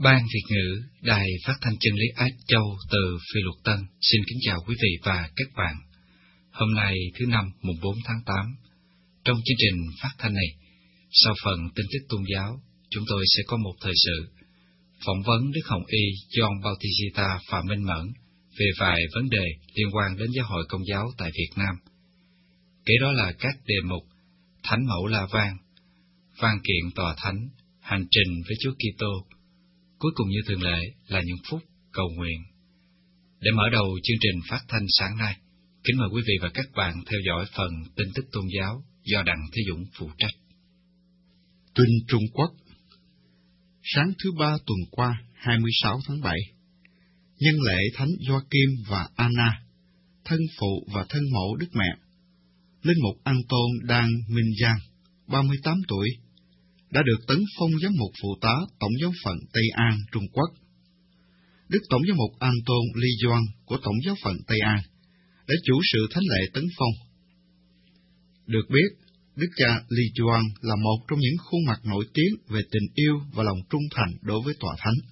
Ban Việt ngữ Đài Phát thanh Chân lý Á Châu từ Phi Luật Tân xin kính chào quý vị và các bạn. Hôm nay thứ Năm mùng 4 tháng 8, trong chương trình phát thanh này, sau phần tin tức tôn giáo, chúng tôi sẽ có một thời sự phỏng vấn Đức Hồng Y John Bautista Phạm Minh Mẫn về vài vấn đề liên quan đến giáo hội Công giáo tại Việt Nam. Kế đó là các đề mục Thánh mẫu La Vang, Văn kiện tòa thánh, Hành trình với Chúa Kitô. Cuối cùng như thường lệ là những phút cầu nguyện. Để mở đầu chương trình phát thanh sáng nay, kính mời quý vị và các bạn theo dõi phần tin tức tôn giáo do Đặng Thế Dũng phụ trách. Tin Trung Quốc. Sáng thứ Ba tuần qua, 26 tháng 7, nhân lễ Thánh Gioakim và Anna, thân phụ và thân mẫu Đức Mẹ, Linh mục Anton Đan Minh Giang, 38 tuổi, đã được tấn phong giám mục phụ tá Tổng giáo phận Tây An, Trung Quốc. Đức Tổng giám mục Anton Ly Doan của Tổng giáo phận Tây An đã chủ sự thánh lễ tấn phong. Được biết, Đức cha Ly Doan là một trong những khuôn mặt nổi tiếng về tình yêu và lòng trung thành đối với tòa thánh.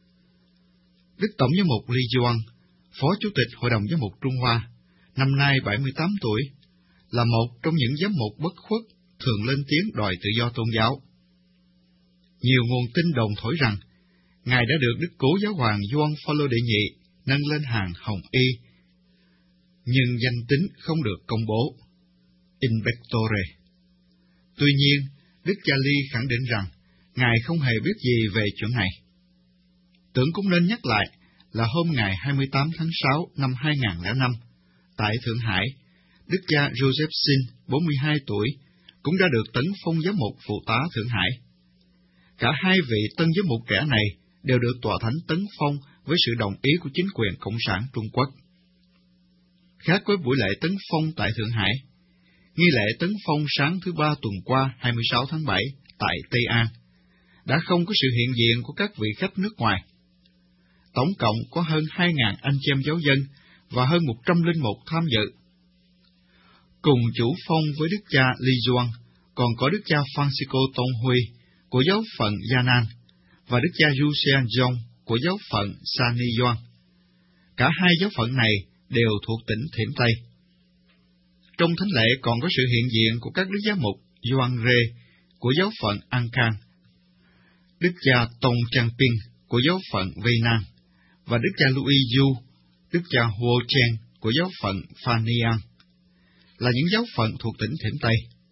Đức Tổng giám mục Ly Doan, Phó Chủ tịch Hội đồng Giám mục Trung Hoa, năm nay 78 tuổi, là một trong những giám mục bất khuất thường lên tiếng đòi tự do tôn giáo. Nhiều nguồn tin đồn thổi rằng Ngài đã được Đức Cố Giáo hoàng Gioan Phaolô đệ nhị nâng lên hàng hồng y, nhưng danh tính không được công bố. In pectore. Tuy nhiên, Đức cha Ly khẳng định rằng Ngài không hề biết gì về chuyện này. Tưởng cũng nên nhắc lại là hôm ngày 28 tháng 6 năm 2005, tại Thượng Hải, Đức cha Joseph Sin, 42 tuổi, cũng đã được tấn phong giám mục phụ tá Thượng Hải. Cả hai vị tân giám mục trẻ này đều được tòa thánh tấn phong với sự đồng ý của chính quyền Cộng sản Trung Quốc. Khác với buổi lễ tấn phong tại Thượng Hải, nghi lễ tấn phong sáng thứ Ba tuần qua 26 tháng 7 tại Tây An đã không có sự hiện diện của các vị khách nước ngoài. Tổng cộng có hơn 2.000 anh chị em giáo dân và hơn 100 linh mục tham dự. Cùng chủ phong với Đức cha Ly Doan còn có Đức cha Francisco Tông Huy của giáo phận Yanan và Đức cha Yu Sean Jong của giáo phận Sani Doan. Cả hai giáo phận này đều thuộc tỉnh Thiểm Tây. Trong thánh lễ còn có sự hiện diện của các đức giám mục Doan Rê của giáo phận An Khang, Đức cha Tông Trang Ping của giáo phận Vây Nan và Đức cha Louis Yu, Đức cha Huo Chen của giáo phận Phan Niang, là những giáo phận thuộc tỉnh Thiểm Tây,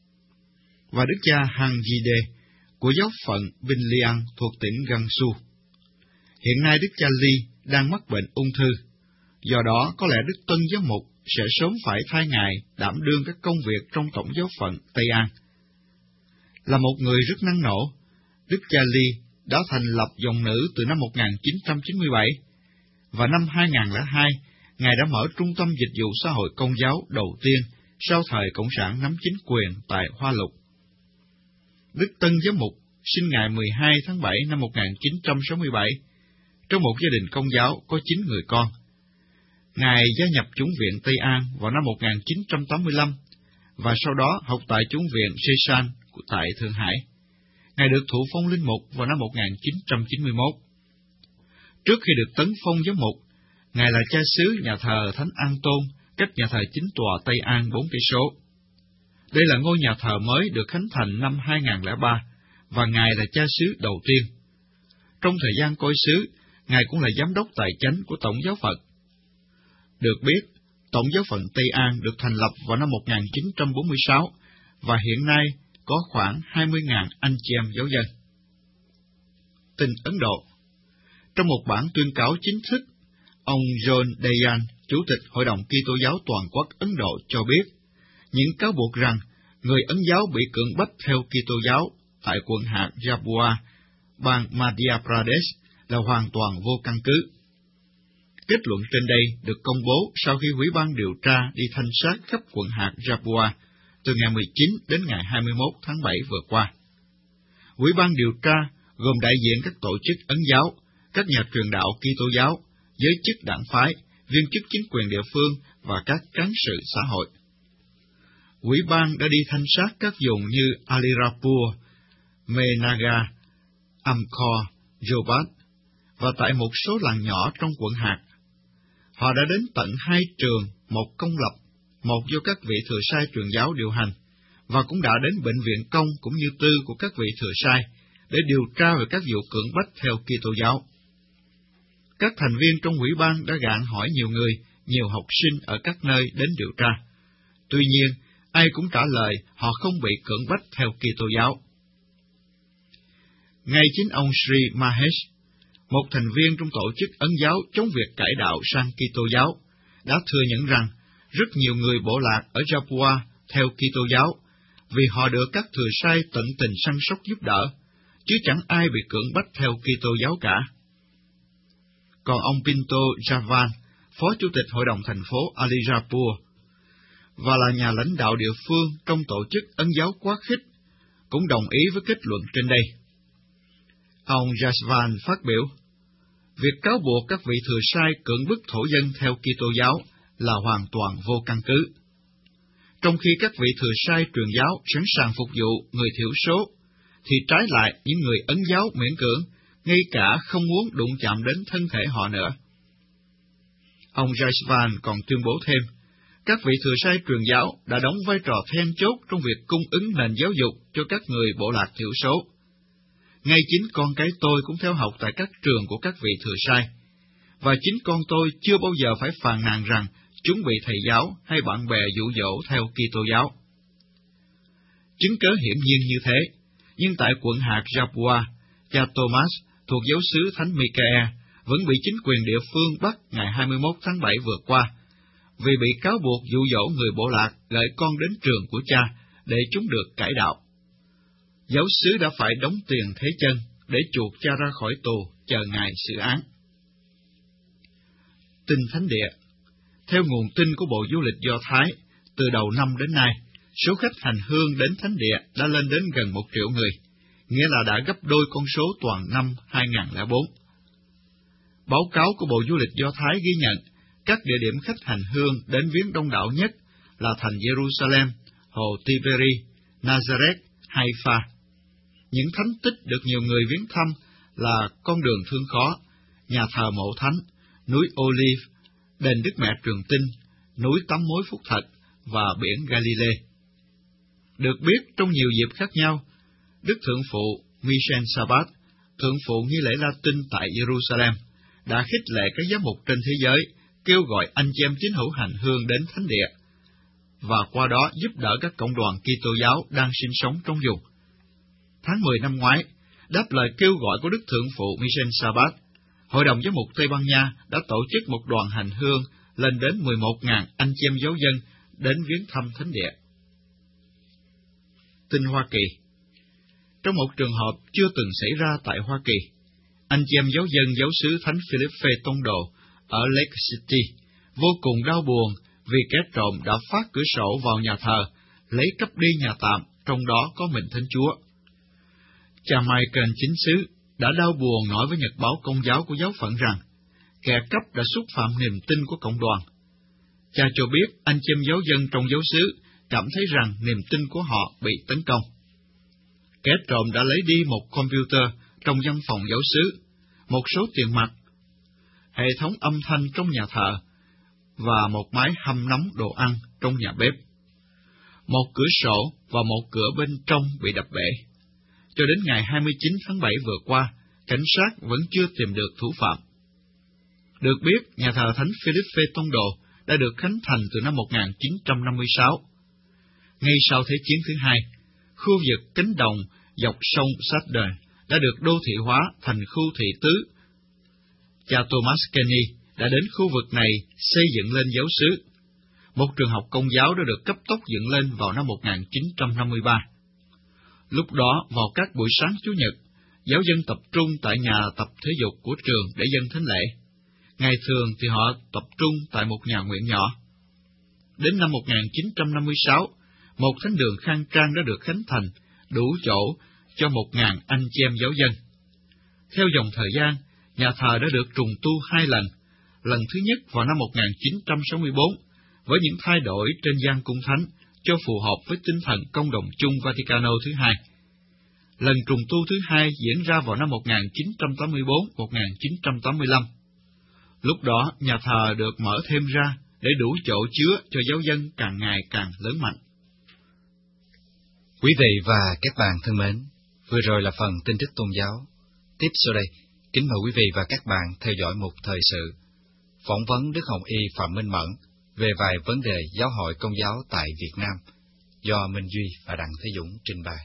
và Đức cha Hang Jide của giáo phận Vinh Liang thuộc tỉnh Gansu. Hiện nay Đức cha Ly đang mắc bệnh ung thư, do đó có lẽ Đức Tân Giám mục sẽ sớm phải thay Ngài đảm đương các công việc trong Tổng giáo phận Tây An. Là một người rất năng nổ, Đức cha Ly đã thành lập dòng nữ từ năm 1997, và năm 2002, Ngài đã mở trung tâm dịch vụ xã hội công giáo đầu tiên sau thời Cộng sản nắm chính quyền tại Hoa Lục. Đức Tân Giám mục sinh ngày 12 tháng 7 năm 1967, trong một gia đình công giáo có 9 người con. Ngài gia nhập chủng viện Tây An vào năm 1985, và sau đó học tại chủng viện Sê-san tại Thượng Hải. Ngài được thụ phong linh mục vào năm 1991. Trước khi được tấn phong giám mục, Ngài là cha xứ nhà thờ Thánh An Tôn, cách nhà thờ chính tòa Tây An 4 cây số. Đây là ngôi nhà thờ mới được khánh thành năm 2003, và Ngài là cha xứ đầu tiên. Trong thời gian coi xứ, Ngài cũng là giám đốc tài chánh của Tổng giáo phận. Được biết, Tổng giáo phận Tây An được thành lập vào năm 1946, và hiện nay có khoảng 20.000 anh chị em giáo dân. Tin Ấn Độ. Trong một bản tuyên cáo chính thức, ông John Dayan, Chủ tịch Hội đồng Kitô giáo toàn quốc Ấn Độ cho biết, những cáo buộc rằng người Ấn giáo bị cưỡng bách theo Kitô giáo tại quận hạt Jabua, bang Madhya Pradesh là hoàn toàn vô căn cứ. Kết luận trên đây được công bố sau khi Ủy ban điều tra đi thanh sát khắp quận hạt Jabua từ ngày 19 đến ngày 21 tháng 7 vừa qua. Ủy ban điều tra gồm đại diện các tổ chức Ấn giáo, các nhà truyền đạo Kitô giáo, giới chức đảng phái, viên chức chính quyền địa phương và các cán sự xã hội. Ủy ban đã đi thanh sát các vùng như Alirapur, Menaga, Amkor, Jobat, và tại một số làng nhỏ trong quận hạt. Họ đã đến tận 2 trường, một công lập, một do các vị thừa sai truyền giáo điều hành, và cũng đã đến bệnh viện công cũng như tư của các vị thừa sai để điều tra về các vụ cưỡng bách theo Kitô giáo. Các thành viên trong ủy ban đã gạn hỏi nhiều người, nhiều học sinh ở các nơi đến điều tra. Tuy nhiên, ai cũng trả lời họ không bị cưỡng bách theo Kitô giáo. Ngay chính ông Sri Mahesh, một thành viên trong tổ chức Ấn giáo chống việc cải đạo sang Kitô giáo, đã thừa nhận rằng rất nhiều người bộ lạc ở Japua theo Kitô giáo vì họ được các thừa sai tận tình săn sóc giúp đỡ, chứ chẳng ai bị cưỡng bách theo Kitô giáo cả. Còn ông Pinto Javan, phó chủ tịch hội đồng thành phố Alirapur, và là nhà lãnh đạo địa phương trong tổ chức Ấn giáo quá khích, cũng đồng ý với kết luận trên đây. Ông Javan phát biểu, việc cáo buộc các vị thừa sai cưỡng bức thổ dân theo Kitô giáo là hoàn toàn vô căn cứ. Trong khi các vị thừa sai truyền giáo sẵn sàng phục vụ người thiểu số, thì trái lại những người Ấn giáo miễn cưỡng, ngay cả không muốn đụng chạm đến thân thể họ nữa. Ông Jaisvan còn tuyên bố thêm, các vị thừa sai truyền giáo đã đóng vai trò then chốt trong việc cung ứng nền giáo dục cho các người bộ lạc thiểu số. Ngay chính con cái tôi cũng theo học tại các trường của các vị thừa sai, và chính con tôi chưa bao giờ phải phàn nàn rằng chúng bị thầy giáo hay bạn bè dụ dỗ theo Kitô giáo. Chứng cớ hiển nhiên như thế, nhưng tại quận hạt Japua, cha Thomas thuộc giáo xứ Thánh Michael vẫn bị chính quyền địa phương bắt ngày 21 tháng 7 vừa qua, vì bị cáo buộc dụ dỗ người bộ lạc gửi con đến trường của cha để chúng được cải đạo. Giáo xứ đã phải đóng tiền thế chân để chuộc cha ra khỏi tù chờ ngày xử án. Tin thánh địa. Theo nguồn tin của Bộ Du lịch Do Thái, từ đầu năm đến nay, số khách hành hương đến thánh địa đã lên đến gần 1 triệu người, nghĩa là đã gấp đôi con số toàn năm 2004. Báo cáo của Bộ Du lịch Do Thái ghi nhận, các địa điểm khách hành hương đến viếng đông đảo nhất là thành Jerusalem, hồ Tiberi, Nazareth, Haifa. Những thánh tích được nhiều người viếng thăm là con đường Thương Khó, nhà thờ Mộ Thánh, núi Olive, đền Đức Mẹ Trường Tinh, núi Tắm Mối Phúc Thật và biển Galilee. Được biết trong nhiều dịp khác nhau, Đức Thượng Phụ Michel Sabat, Thượng Phụ nghi lễ Latin tại Jerusalem, đã khích lệ các giám mục trên thế giới kêu gọi anh chị em tín hữu hành hương đến thánh địa, và qua đó giúp đỡ các cộng đoàn Kitô giáo đang sinh sống trong vùng. Tháng 10 năm ngoái, đáp lời kêu gọi của Đức Thượng Phụ Michel Sabat, Hội đồng Giám mục Tây Ban Nha đã tổ chức một đoàn hành hương lên đến 11.000 anh chị em giáo dân đến viếng thăm thánh địa. Tin Hoa Kỳ. Trong một trường hợp chưa từng xảy ra tại Hoa Kỳ, anh chị em giáo dân giáo xứ Thánh Philippe Tông Đồ ở Lake City vô cùng đau buồn vì kẻ trộm đã phá cửa sổ vào nhà thờ, lấy cắp đi nhà tạm, trong đó có mình Thánh Chúa. Cha Michael chính xứ đã đau buồn nói với Nhật báo Công giáo của giáo phận rằng kẻ cắp đã xúc phạm niềm tin của cộng đoàn. Cha cho biết anh chị em giáo dân trong giáo xứ cảm thấy rằng niềm tin của họ bị tấn công. Kẻ trộm đã lấy đi một computer trong văn phòng giáo xứ, một số tiền mặt, hệ thống âm thanh trong nhà thờ và một máy hâm nóng đồ ăn trong nhà bếp. Một cửa sổ và một cửa bên trong bị đập bể. Cho đến ngày 29 tháng 7 vừa qua, cảnh sát vẫn chưa tìm được thủ phạm. Được biết, nhà thờ Thánh Philippe Tông Đồ đã được khánh thành từ năm 1956. Ngay sau Thế chiến thứ hai, khu vực cánh đồng dọc sông Saturn đã được đô thị hóa thành khu thị tứ. Cha Thomas Kenny đã đến khu vực này xây dựng lên giáo xứ. Một trường học Công giáo đã được cấp tốc dựng lên vào năm 1953. Lúc đó, vào các buổi sáng Chủ nhật, giáo dân tập trung tại nhà tập thể dục của trường để dâng thánh lễ. Ngày thường thì họ tập trung tại một nhà nguyện nhỏ. Đến năm 1956, một thánh đường khang trang đã được khánh thành, đủ chỗ cho 1.000 anh chị em giáo dân. Theo dòng thời gian, nhà thờ đã được trùng tu 2 lần. Lần thứ nhất vào năm 1964, với những thay đổi trên gian cung thánh cho phù hợp với tinh thần Công đồng chung Vaticano thứ hai. Lần trùng tu thứ hai diễn ra vào năm 1984-1985. Lúc đó, nhà thờ được mở thêm ra để đủ chỗ chứa cho giáo dân càng ngày càng lớn mạnh. Quý vị và các bạn thân mến, vừa rồi là phần tin tức tôn giáo. Tiếp sau đây, kính mời quý vị và các bạn theo dõi một thời sự phỏng vấn Đức Hồng Y Phạm Minh Mẫn về vài vấn đề giáo hội Công giáo tại Việt Nam, do Minh Duy và Đặng Thế Dũng trình bày.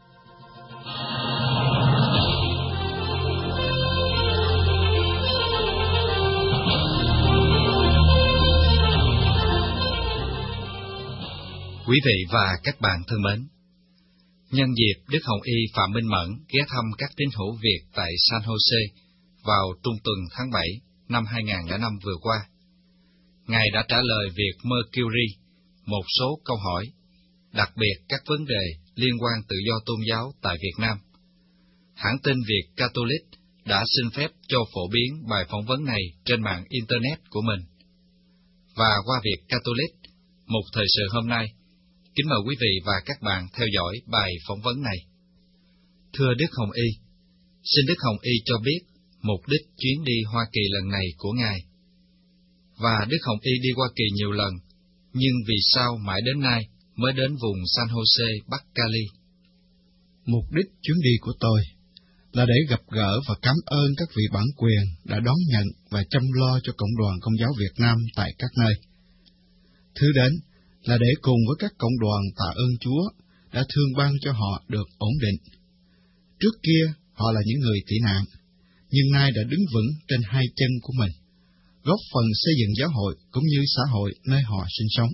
Quý vị và các bạn thân mến, nhân dịp Đức Hồng Y Phạm Minh Mẫn ghé thăm các tín hữu Việt tại San Jose vào trung tuần tháng 7 năm 2005 vừa qua, Ngài đã trả lời việc Mercury một số câu hỏi, đặc biệt các vấn đề liên quan tự do tôn giáo tại Việt Nam. Hãng tin Việt Catholic đã xin phép cho phổ biến bài phỏng vấn này trên mạng Internet của mình. Và qua Việt Catholic, một thời sự hôm nay, kính mời quý vị và các bạn theo dõi bài phỏng vấn này. Thưa Đức Hồng Y, xin Đức Hồng Y cho biết mục đích chuyến đi Hoa Kỳ lần này của Ngài. Và Đức Hồng Y đi Hoa Kỳ nhiều lần, nhưng vì sao mãi đến nay mới đến vùng San Jose, Bắc Cali? Mục đích chuyến đi của tôi là để gặp gỡ và cảm ơn các vị bản quyền đã đón nhận và chăm lo cho cộng đoàn Công giáo Việt Nam tại các nơi. Thứ đến là để cùng với các cộng đoàn tạ ơn Chúa đã thương ban cho họ được ổn định. Trước kia, họ là những người tị nạn, nhưng nay đã đứng vững trên hai chân của mình, góp phần xây dựng giáo hội cũng như xã hội nơi họ sinh sống.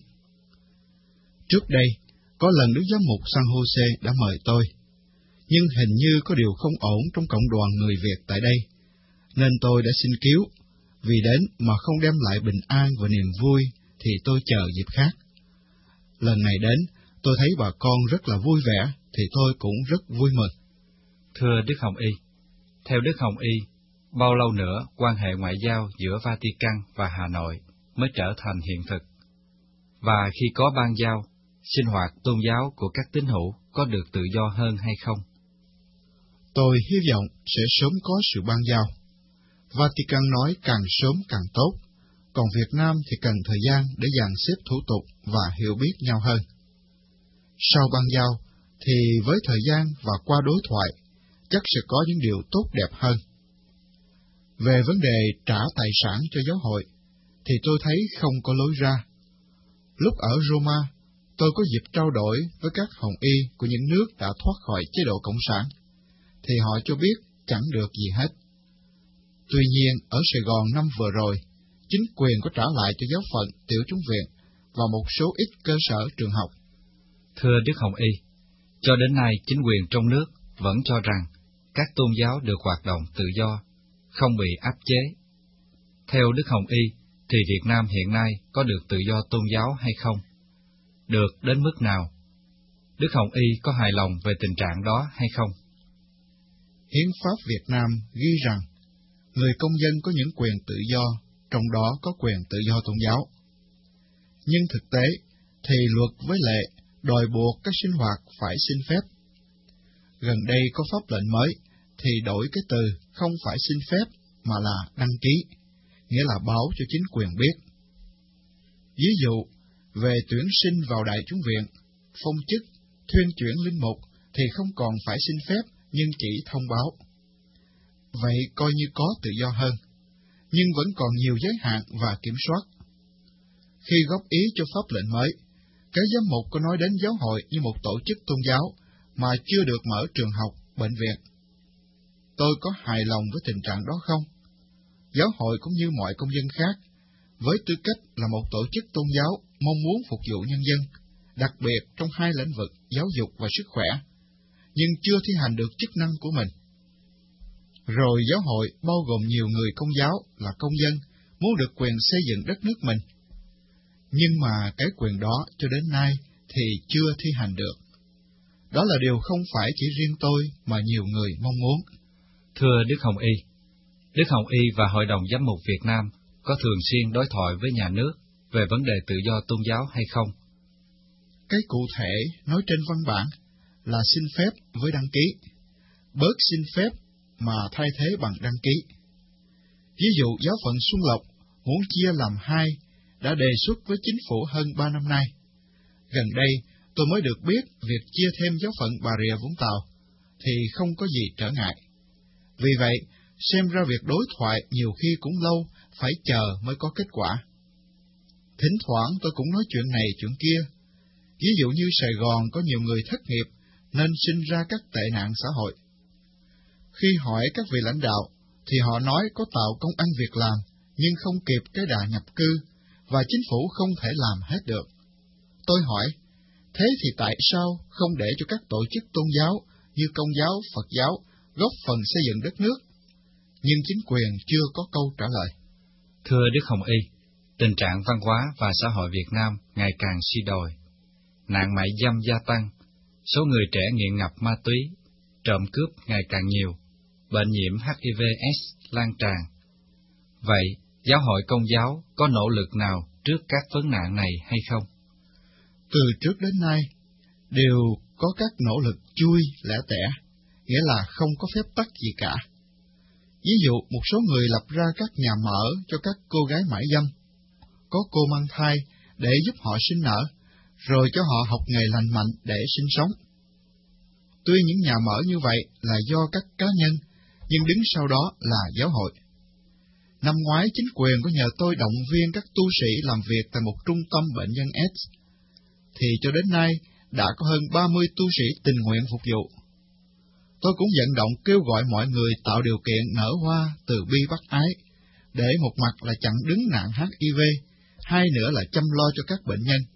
Trước đây, có lần Đức Giám mục San Jose đã mời tôi, nhưng hình như có điều không ổn trong cộng đoàn người Việt tại đây, nên tôi đã xin cứu, vì đến mà không đem lại bình an và niềm vui thì tôi chờ dịp khác. Lần này đến, tôi thấy bà con rất là vui vẻ, thì tôi cũng rất vui mừng. Thưa Đức Hồng Y, theo Đức Hồng Y, bao lâu nữa quan hệ ngoại giao giữa Vatican và Hà Nội mới trở thành hiện thực? Và khi có ban giao, sinh hoạt tôn giáo của các tín hữu có được tự do hơn hay không? Tôi hy vọng sẽ sớm có sự ban giao. Vatican nói càng sớm càng tốt, còn Việt Nam thì cần thời gian để dàn xếp thủ tục và hiểu biết nhau hơn. Sau ban giao, thì với thời gian và qua đối thoại, chắc sẽ có những điều tốt đẹp hơn. Về vấn đề trả tài sản cho giáo hội, thì tôi thấy không có lối ra. Lúc ở Roma, tôi có dịp trao đổi với các hồng y của những nước đã thoát khỏi chế độ Cộng sản, thì họ cho biết chẳng được gì hết. Tuy nhiên, ở Sài Gòn năm vừa rồi, chính quyền có trả lại cho giáo phận Tiểu Chúng Viện và một số ít cơ sở trường học. Thưa Đức Hồng Y, cho đến nay chính quyền trong nước vẫn cho rằng các tôn giáo được hoạt động tự do, không bị áp chế. Theo Đức Hồng Y, thì Việt Nam hiện nay có được tự do tôn giáo hay không? Được đến mức nào? Đức Hồng Y có hài lòng về tình trạng đó hay không? Hiến pháp Việt Nam ghi rằng, người công dân có những quyền tự do, trong đó có quyền tự do tôn giáo. Nhưng thực tế, thì luật với lệ đòi buộc các sinh hoạt phải xin phép. Gần đây có pháp lệnh mới, thì đổi cái từ không phải xin phép mà là đăng ký, nghĩa là báo cho chính quyền biết. Ví dụ, về tuyển sinh vào Đại Chúng Viện, phong chức, thuyên chuyển linh mục thì không còn phải xin phép nhưng chỉ thông báo. Vậy coi như có tự do hơn, nhưng vẫn còn nhiều giới hạn và kiểm soát. Khi góp ý cho pháp lệnh mới, cái giám mục có nói đến giáo hội như một tổ chức tôn giáo mà chưa được mở trường học, bệnh viện. Tôi có hài lòng với tình trạng đó không? Giáo hội cũng như mọi công dân khác, với tư cách là một tổ chức tôn giáo mong muốn phục vụ nhân dân, đặc biệt trong hai lĩnh vực giáo dục và sức khỏe, nhưng chưa thi hành được chức năng của mình. Rồi giáo hội bao gồm nhiều người công giáo là công dân muốn được quyền xây dựng đất nước mình. Nhưng mà cái quyền đó cho đến nay thì chưa thi hành được. Đó là điều không phải chỉ riêng tôi mà nhiều người mong muốn. Thưa Đức Hồng Y, Đức Hồng Y và Hội đồng Giám mục Việt Nam có thường xuyên đối thoại với nhà nước về vấn đề tự do tôn giáo hay không? Cái cụ thể nói trên văn bản là xin phép với đăng ký. bớt xin phép mà thay thế bằng đăng ký. Ví dụ giáo phận Xuân Lộc muốn chia làm hai đã đề xuất với chính phủ hơn 3 năm nay. Gần đây, tôi mới được biết việc chia thêm giáo phận Bà Rịa Vũng Tàu thì không có gì trở ngại. Vì vậy, xem ra việc đối thoại nhiều khi cũng lâu, phải chờ mới có kết quả. Thỉnh thoảng tôi cũng nói chuyện này chuyện kia. Ví dụ như Sài Gòn có nhiều người thất nghiệp nên sinh ra các tệ nạn xã hội. Khi hỏi các vị lãnh đạo, thì họ nói có tạo công ăn việc làm, nhưng không kịp cái đà nhập cư, và chính phủ không thể làm hết được. Tôi hỏi, thế thì tại sao không để cho các tổ chức tôn giáo như Công giáo, Phật giáo góp phần xây dựng đất nước? Nhưng chính quyền chưa có câu trả lời. Thưa Đức Hồng Y, tình trạng văn hóa và xã hội Việt Nam ngày càng suy đồi. Nạn mại dâm gia tăng, số người trẻ nghiện ngập ma túy, trộm cướp ngày càng nhiều, bệnh nhiễm HIV/AIDS lan tràn. Vậy, Giáo hội Công giáo có nỗ lực nào trước các vấn nạn này hay không? Từ trước đến nay, đều có các nỗ lực chui lẻ tẻ, nghĩa là không có phép tắc gì cả. Ví dụ, một số người lập ra các nhà mở cho các cô gái mại dâm, có cô mang thai để giúp họ sinh nở, rồi cho họ học nghề lành mạnh để sinh sống. Tuy những nhà mở như vậy là do các cá nhân, nhưng đứng sau đó là giáo hội. Năm ngoái, chính quyền có nhờ tôi động viên các tu sĩ làm việc tại một trung tâm bệnh nhân AIDS, thì cho đến nay đã có hơn 30 tu sĩ tình nguyện phục vụ. Tôi cũng vận động kêu gọi mọi người tạo điều kiện nở hoa từ bi bác ái, để một mặt là chặn đứng nạn HIV, hai nữa là chăm lo cho các bệnh nhân.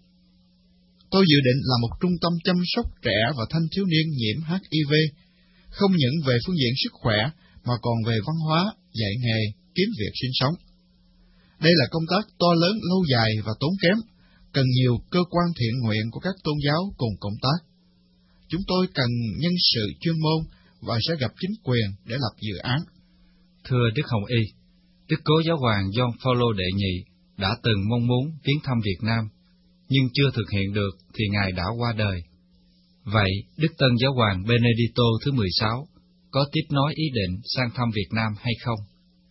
Tôi dự định là một trung tâm chăm sóc trẻ và thanh thiếu niên nhiễm HIV, không những về phương diện sức khỏe mà còn về văn hóa, dạy nghề, kiếm việc sinh sống. Đây là công tác to lớn, lâu dài và tốn kém, cần nhiều cơ quan thiện nguyện của các tôn giáo cùng cộng tác. Chúng tôi cần nhân sự chuyên môn và sẽ gặp chính quyền để lập dự án. Thưa Đức Hồng Y, Đức Cố Giáo hoàng Gioan Phaolô đệ nhị đã từng mong muốn viếng thăm Việt Nam, nhưng chưa thực hiện được thì Ngài đã qua đời. Vậy, Đức Tân Giáo hoàng Benedicto thứ 16 có tiếp nối ý định sang thăm Việt Nam hay không?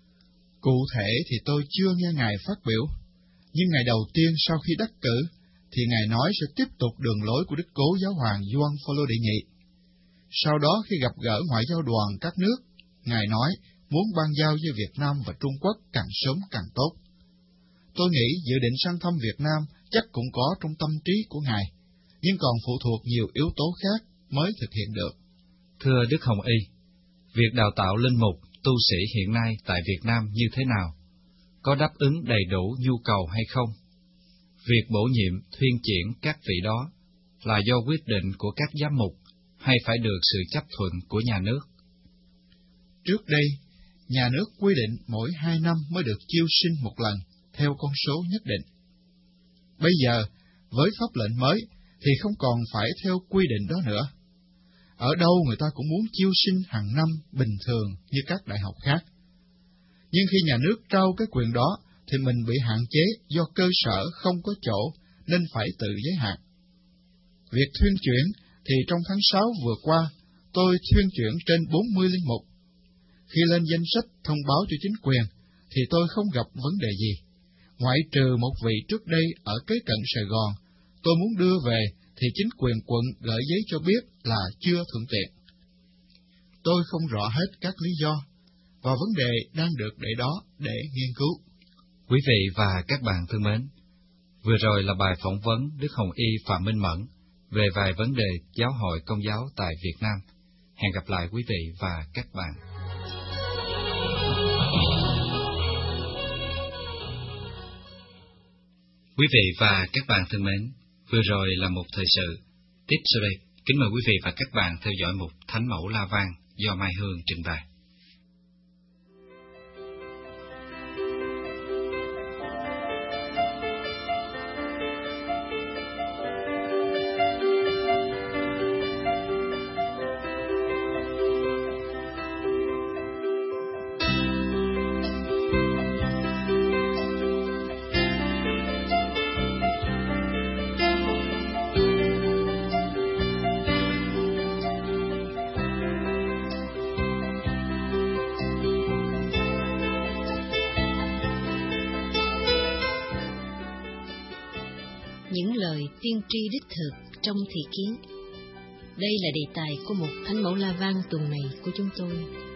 Cụ thể thì tôi chưa nghe Ngài phát biểu, nhưng ngày đầu tiên sau khi đắc cử, thì Ngài nói sẽ tiếp tục đường lối của Đức Cố Giáo hoàng Gioan Phaolô đệ nhị. Sau đó khi gặp gỡ ngoại giao đoàn các nước, Ngài nói muốn ban giao với Việt Nam và Trung Quốc càng sớm càng tốt. Tôi nghĩ dự định sang thăm Việt Nam chắc cũng có trong tâm trí của Ngài, nhưng còn phụ thuộc nhiều yếu tố khác mới thực hiện được. Thưa Đức Hồng Y, việc đào tạo linh mục, tu sĩ hiện nay tại Việt Nam như thế nào? Có đáp ứng đầy đủ nhu cầu hay không? Việc bổ nhiệm, thuyên chuyển các vị đó là do quyết định của các giám mục hay phải được sự chấp thuận của nhà nước? Trước đây, nhà nước quy định mỗi 2 năm mới được chiêu sinh một lần, theo con số nhất định. Bây giờ, với pháp lệnh mới, thì không còn phải theo quy định đó nữa. Ở đâu người ta cũng muốn chiêu sinh hàng năm bình thường như các đại học khác. Nhưng khi nhà nước trao cái quyền đó, thì mình bị hạn chế do cơ sở không có chỗ, nên phải tự giới hạn. Việc thuyên chuyển thì trong tháng 6 vừa qua, tôi thuyên chuyển trên 40 linh mục. Khi lên danh sách thông báo cho chính quyền, thì tôi không gặp vấn đề gì. Ngoại trừ một vị trước đây ở kế cận Sài Gòn, tôi muốn đưa về thì chính quyền quận gửi giấy cho biết là chưa thuận tiện. Tôi không rõ hết các lý do, và vấn đề đang được để đó để nghiên cứu. Quý vị và các bạn thân mến, vừa rồi là bài phỏng vấn Đức Hồng Y Phạm Minh Mẫn về vài vấn đề giáo hội Công giáo tại Việt Nam. Hẹn gặp lại quý vị và các bạn. Quý vị và các bạn thân mến, vừa rồi là một thời sự. Tiếp sau đây, kính mời quý vị và các bạn theo dõi mục Thánh Mẫu La Vang do Mai Hương trình bày. tiên tri đích thực trong thị kiến. Đây là đề tài của một thánh mẫu La Vang tuần này của chúng tôi.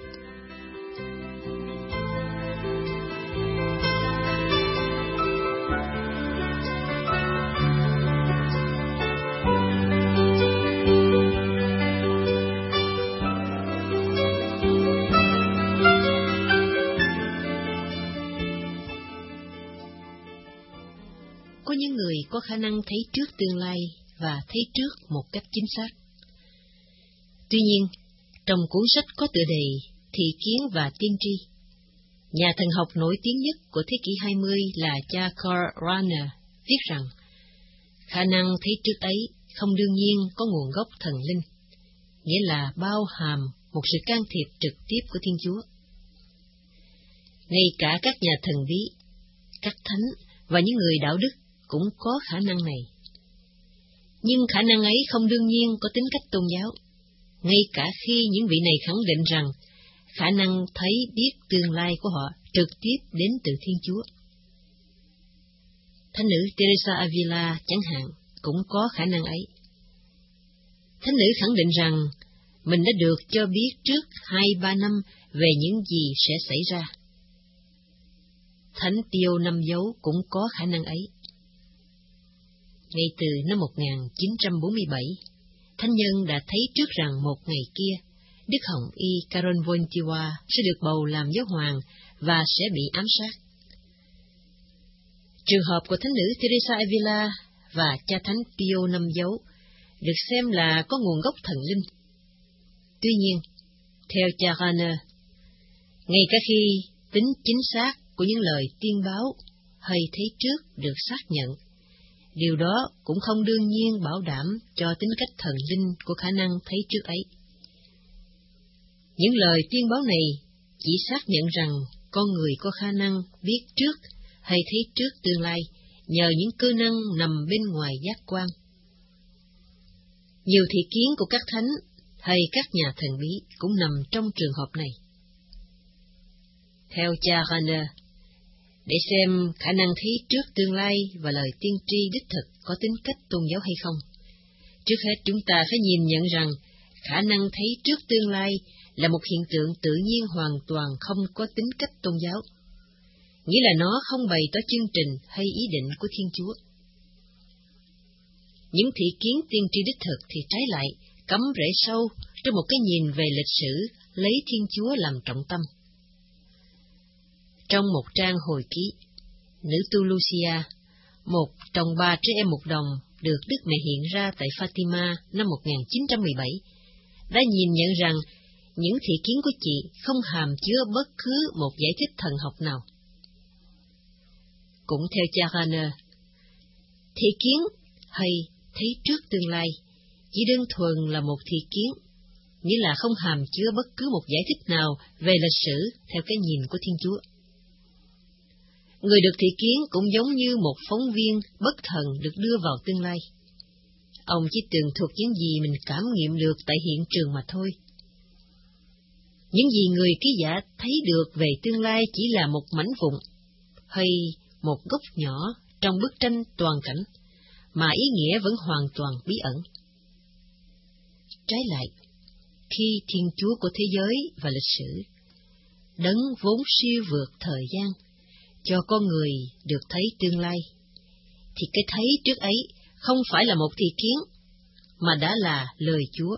Có những người có khả năng thấy trước tương lai và thấy trước một cách chính xác. Tuy nhiên, trong cuốn sách có tựa đề Thị kiến và tiên tri, nhà thần học nổi tiếng nhất của thế kỷ 20 là cha Karl Rahner viết rằng khả năng thấy trước ấy không đương nhiên có nguồn gốc thần linh, nghĩa là bao hàm một sự can thiệp trực tiếp của Thiên Chúa. Ngay cả các nhà thần bí, các thánh và những người đạo đức cũng có khả năng này. Nhưng khả năng ấy không đương nhiên có tính cách tôn giáo, ngay cả khi những vị này khẳng định rằng khả năng thấy biết tương lai của họ trực tiếp đến từ Thiên Chúa. Thánh nữ Teresa Avila chẳng hạn cũng có khả năng ấy. Thánh nữ khẳng định rằng mình đã được cho biết trước 2-3 năm về những gì sẽ xảy ra. Thánh Pio Năm Dấu cũng có khả năng ấy. Ngay từ năm 1947, thánh nhân đã thấy trước rằng một ngày kia, Đức Hồng Y Karol Wojtyła sẽ được bầu làm giáo hoàng và sẽ bị ám sát. Trường hợp của thánh nữ Teresa Avila và cha thánh Pio Năm Dấu được xem là có nguồn gốc thần linh. Tuy nhiên, theo cha Rahner, ngay cả khi tính chính xác của những lời tiên báo hay thấy trước được xác nhận, điều đó cũng không đương nhiên bảo đảm cho tính cách thần linh của khả năng thấy trước ấy. Những lời tiên báo này chỉ xác nhận rằng con người có khả năng biết trước hay thấy trước tương lai nhờ những cơ năng nằm bên ngoài giác quan. Nhiều thị kiến của các thánh hay các nhà thần bí cũng nằm trong trường hợp này. Theo cha Rahner, để xem khả năng thấy trước tương lai và lời tiên tri đích thực có tính cách tôn giáo hay không, trước hết chúng ta phải nhìn nhận rằng khả năng thấy trước tương lai là một hiện tượng tự nhiên hoàn toàn không có tính cách tôn giáo, nghĩa là nó không bày tỏ chương trình hay ý định của Thiên Chúa. Những thị kiến tiên tri đích thực thì trái lại, cắm rễ sâu trong một cái nhìn về lịch sử lấy Thiên Chúa làm trọng tâm. Trong một trang hồi ký, nữ tu Lucia, một trong 3 trẻ em mục đồng được Đức Mẹ hiện ra tại Fatima năm 1917, đã nhìn nhận rằng những thị kiến của chị không hàm chứa bất cứ một giải thích thần học nào. Cũng theo cha Rahner, thị kiến hay thấy trước tương lai chỉ đơn thuần là một thị kiến, nghĩa là không hàm chứa bất cứ một giải thích nào về lịch sử theo cái nhìn của Thiên Chúa. Người được thị kiến cũng giống như một phóng viên bất thần được đưa vào tương lai. Ông chỉ tường thuật những gì mình cảm nghiệm được tại hiện trường mà thôi. Những gì người ký giả thấy được về tương lai chỉ là một mảnh vụn hay một góc nhỏ trong bức tranh toàn cảnh, mà ý nghĩa vẫn hoàn toàn bí ẩn. Trái lại, khi Thiên Chúa của thế giới và lịch sử, đấng vốn siêu vượt thời gian, cho con người được thấy tương lai, thì cái thấy trước ấy không phải là một thị kiến, mà đã là lời Chúa.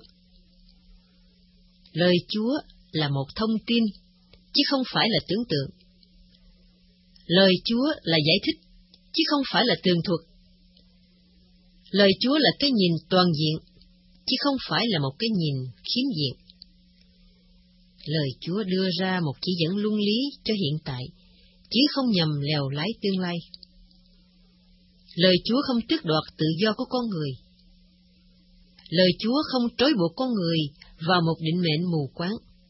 Lời Chúa là một thông tin, chứ không phải là tưởng tượng. Lời Chúa là giải thích, chứ không phải là tường thuật. Lời Chúa là cái nhìn toàn diện, chứ không phải là một cái nhìn khiếm diện. Lời Chúa đưa ra một chỉ dẫn luân lý cho hiện tại, chứ không nhằm lèo lái tương lai. Lời Chúa không tước đoạt tự do của con người. Lời Chúa không trói buộc con người vào một định mệnh mù quáng.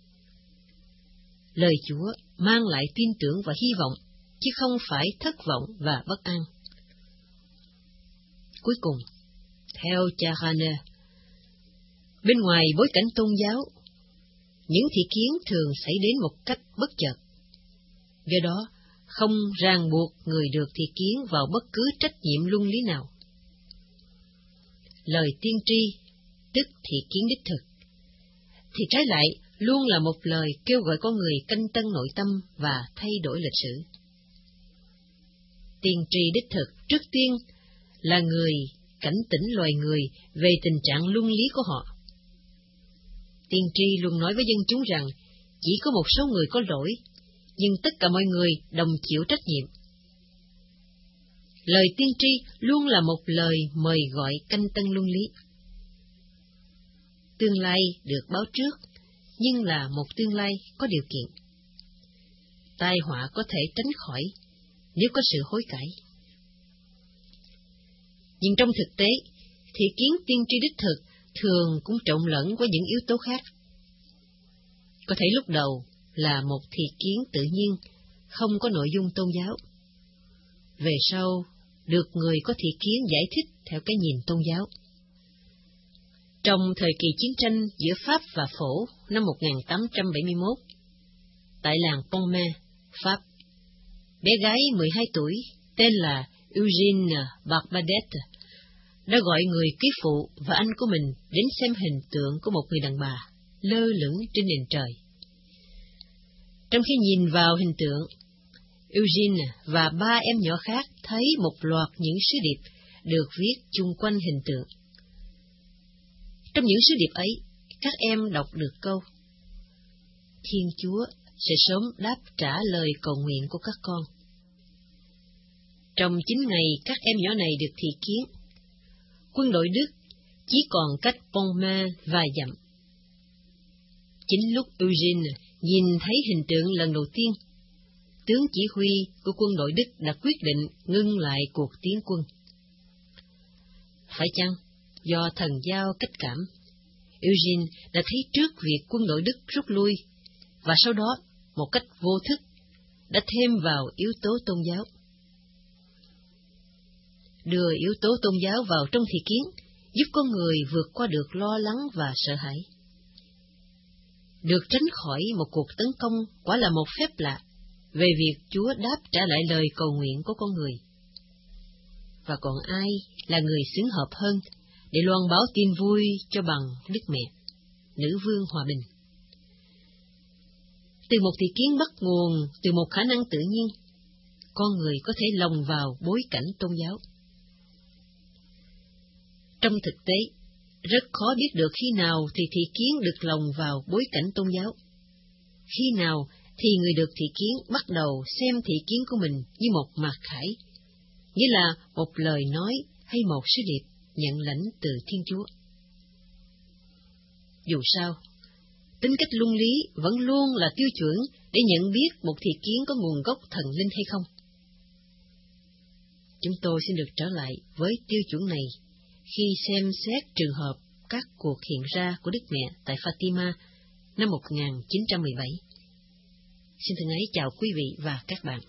Lời Chúa mang lại tin tưởng và hy vọng, chứ không phải thất vọng và bất an. Cuối cùng, theo cha Rahner, bên ngoài bối cảnh tôn giáo, những thị kiến thường xảy đến một cách bất chợt. Do đó, không ràng buộc người được thị kiến vào bất cứ trách nhiệm luân lý nào. lời tiên tri, tức thị kiến đích thực, thì trái lại luôn là một lời kêu gọi con người canh tân nội tâm và thay đổi lịch sử. Tiên tri đích thực trước tiên là người cảnh tỉnh loài người về tình trạng luân lý của họ. Tiên tri luôn nói với dân chúng rằng chỉ có một số người có lỗi, nhưng tất cả mọi người đồng chịu trách nhiệm. Lời tiên tri luôn là một lời mời gọi canh tân luân lý. Tương lai được báo trước, nhưng là một tương lai có điều kiện. Tai họa có thể tránh khỏi nếu có sự hối cải. Nhưng trong thực tế, thị kiến tiên tri đích thực thường cũng trộn lẫn với những yếu tố khác. Có thể lúc đầu là một thị kiến tự nhiên, không có nội dung tôn giáo. Về sau, được người có thị kiến giải thích theo cái nhìn tôn giáo. Trong thời kỳ chiến tranh giữa Pháp và Phổ năm 1871, tại làng Pontmain, Pháp, bé gái 12 tuổi tên là Eugène Barbadette đã gọi người quý phụ và anh của mình đến xem hình tượng của một người đàn bà lơ lửng trên nền trời. Trong khi nhìn vào hình tượng, Eugène và 3 em nhỏ khác thấy một loạt những sứ điệp được viết chung quanh hình tượng. Trong những sứ điệp ấy, các em đọc được câu: Thiên Chúa sẽ sớm đáp trả lời cầu nguyện của các con. Trong 9 ngày các em nhỏ này được thị kiến, quân đội Đức chỉ còn cách Pontmain vài dặm. Chính lúc Eugène nhìn thấy hình tượng lần đầu tiên, tướng chỉ huy của quân đội Đức đã quyết định ngưng lại cuộc tiến quân. Phải chăng do thần giao cách cảm, Eugène đã thấy trước việc quân đội Đức rút lui, và sau đó, một cách vô thức, đã thêm vào yếu tố tôn giáo. Đưa yếu tố tôn giáo vào trong thị kiến giúp con người vượt qua được lo lắng và sợ hãi. Được tránh khỏi một cuộc tấn công quả là một phép lạ về việc Chúa đáp trả lại lời cầu nguyện của con người. Và còn ai là người xứng hợp hơn để loan báo tin vui cho bằng Đức Mẹ, Nữ Vương Hòa Bình? Từ một thị kiến bắt nguồn từ một khả năng tự nhiên, con người có thể lồng vào bối cảnh tôn giáo. Trong thực tế, rất khó biết được khi nào thì thị kiến được lồng vào bối cảnh tôn giáo. Khi nào thì người được thị kiến bắt đầu xem thị kiến của mình như một mặc khải, nghĩa là một lời nói hay một sứ điệp nhận lãnh từ Thiên Chúa. Dù sao, tính cách luân lý vẫn luôn là tiêu chuẩn để nhận biết một thị kiến có nguồn gốc thần linh hay không. Chúng tôi xin được trở lại với tiêu chuẩn này khi xem xét trường hợp các cuộc hiện ra của Đức Mẹ tại Fatima năm 1917. Xin thân ái chào quý vị và các bạn.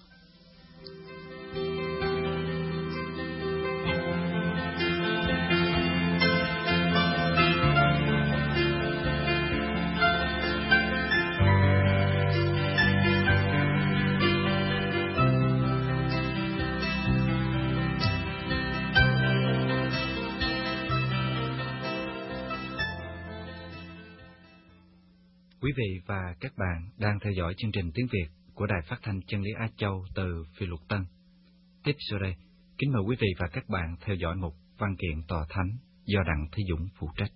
Quý vị và các bạn đang theo dõi chương trình tiếng Việt của Đài Phát thanh Chân lý Á Châu từ Phi Luật Tân. Tiếp sau đây, kính mời quý vị và các bạn theo dõi một văn kiện tòa thánh do Đặng Thế Dũng phụ trách.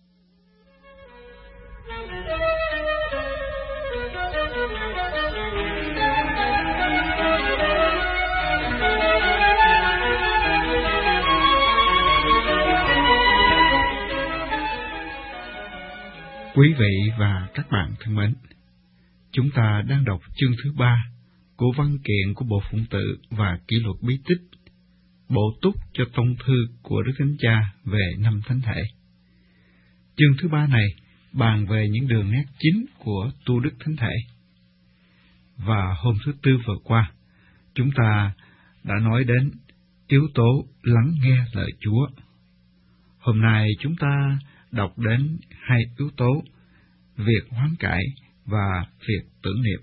Quý vị và các bạn thân mến, chúng ta đang đọc chương thứ 3 của văn kiện của Bộ Phụng Tự và Kỷ luật Bí Tích, bổ túc cho tông thư của Đức Thánh Cha về năm Thánh Thể. Chương thứ 3 này bàn về những đường nét chính của tu đức Thánh Thể. Và hôm thứ Tư vừa qua, chúng ta đã nói đến yếu tố lắng nghe lời Chúa. Hôm nay chúng ta đọc đến hai yếu tố, việc hoán cải và việc tưởng niệm.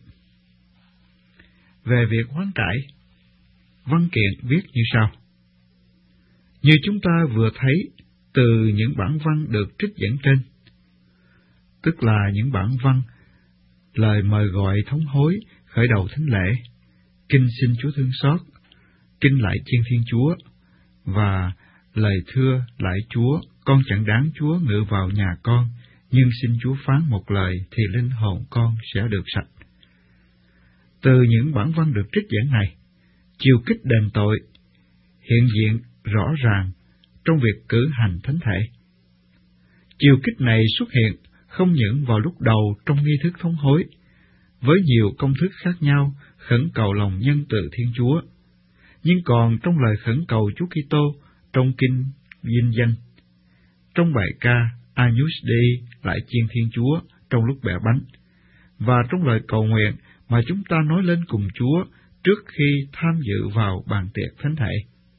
Về việc hoán cải, văn kiện viết như sau: Như chúng ta vừa thấy, từ những bản văn được trích dẫn trên, tức là những bản văn lời mời gọi thống hối khởi đầu thánh lễ, kinh xin Chúa thương xót, kinh lại chiên Thiên Chúa và lời thưa lại Chúa, con chẳng đáng Chúa ngự vào nhà con, nhưng xin Chúa phán một lời thì linh hồn con sẽ được sạch. Từ những bản văn được trích dẫn này, chiều kích đền tội hiện diện rõ ràng trong việc cử hành thánh thể. Chiều kích này xuất hiện không những vào lúc đầu trong nghi thức thống hối, với nhiều công thức khác nhau khẩn cầu lòng nhân từ Thiên Chúa, nhưng còn trong lời khẩn cầu Chúa Kitô trong kinh Vinh Danh, trong bài ca Agnus Dei lại chiên Thiên Chúa trong lúc bẻ bánh, và trong lời cầu nguyện mà chúng ta nói lên cùng Chúa trước khi tham dự vào bàn tiệc thánh thể.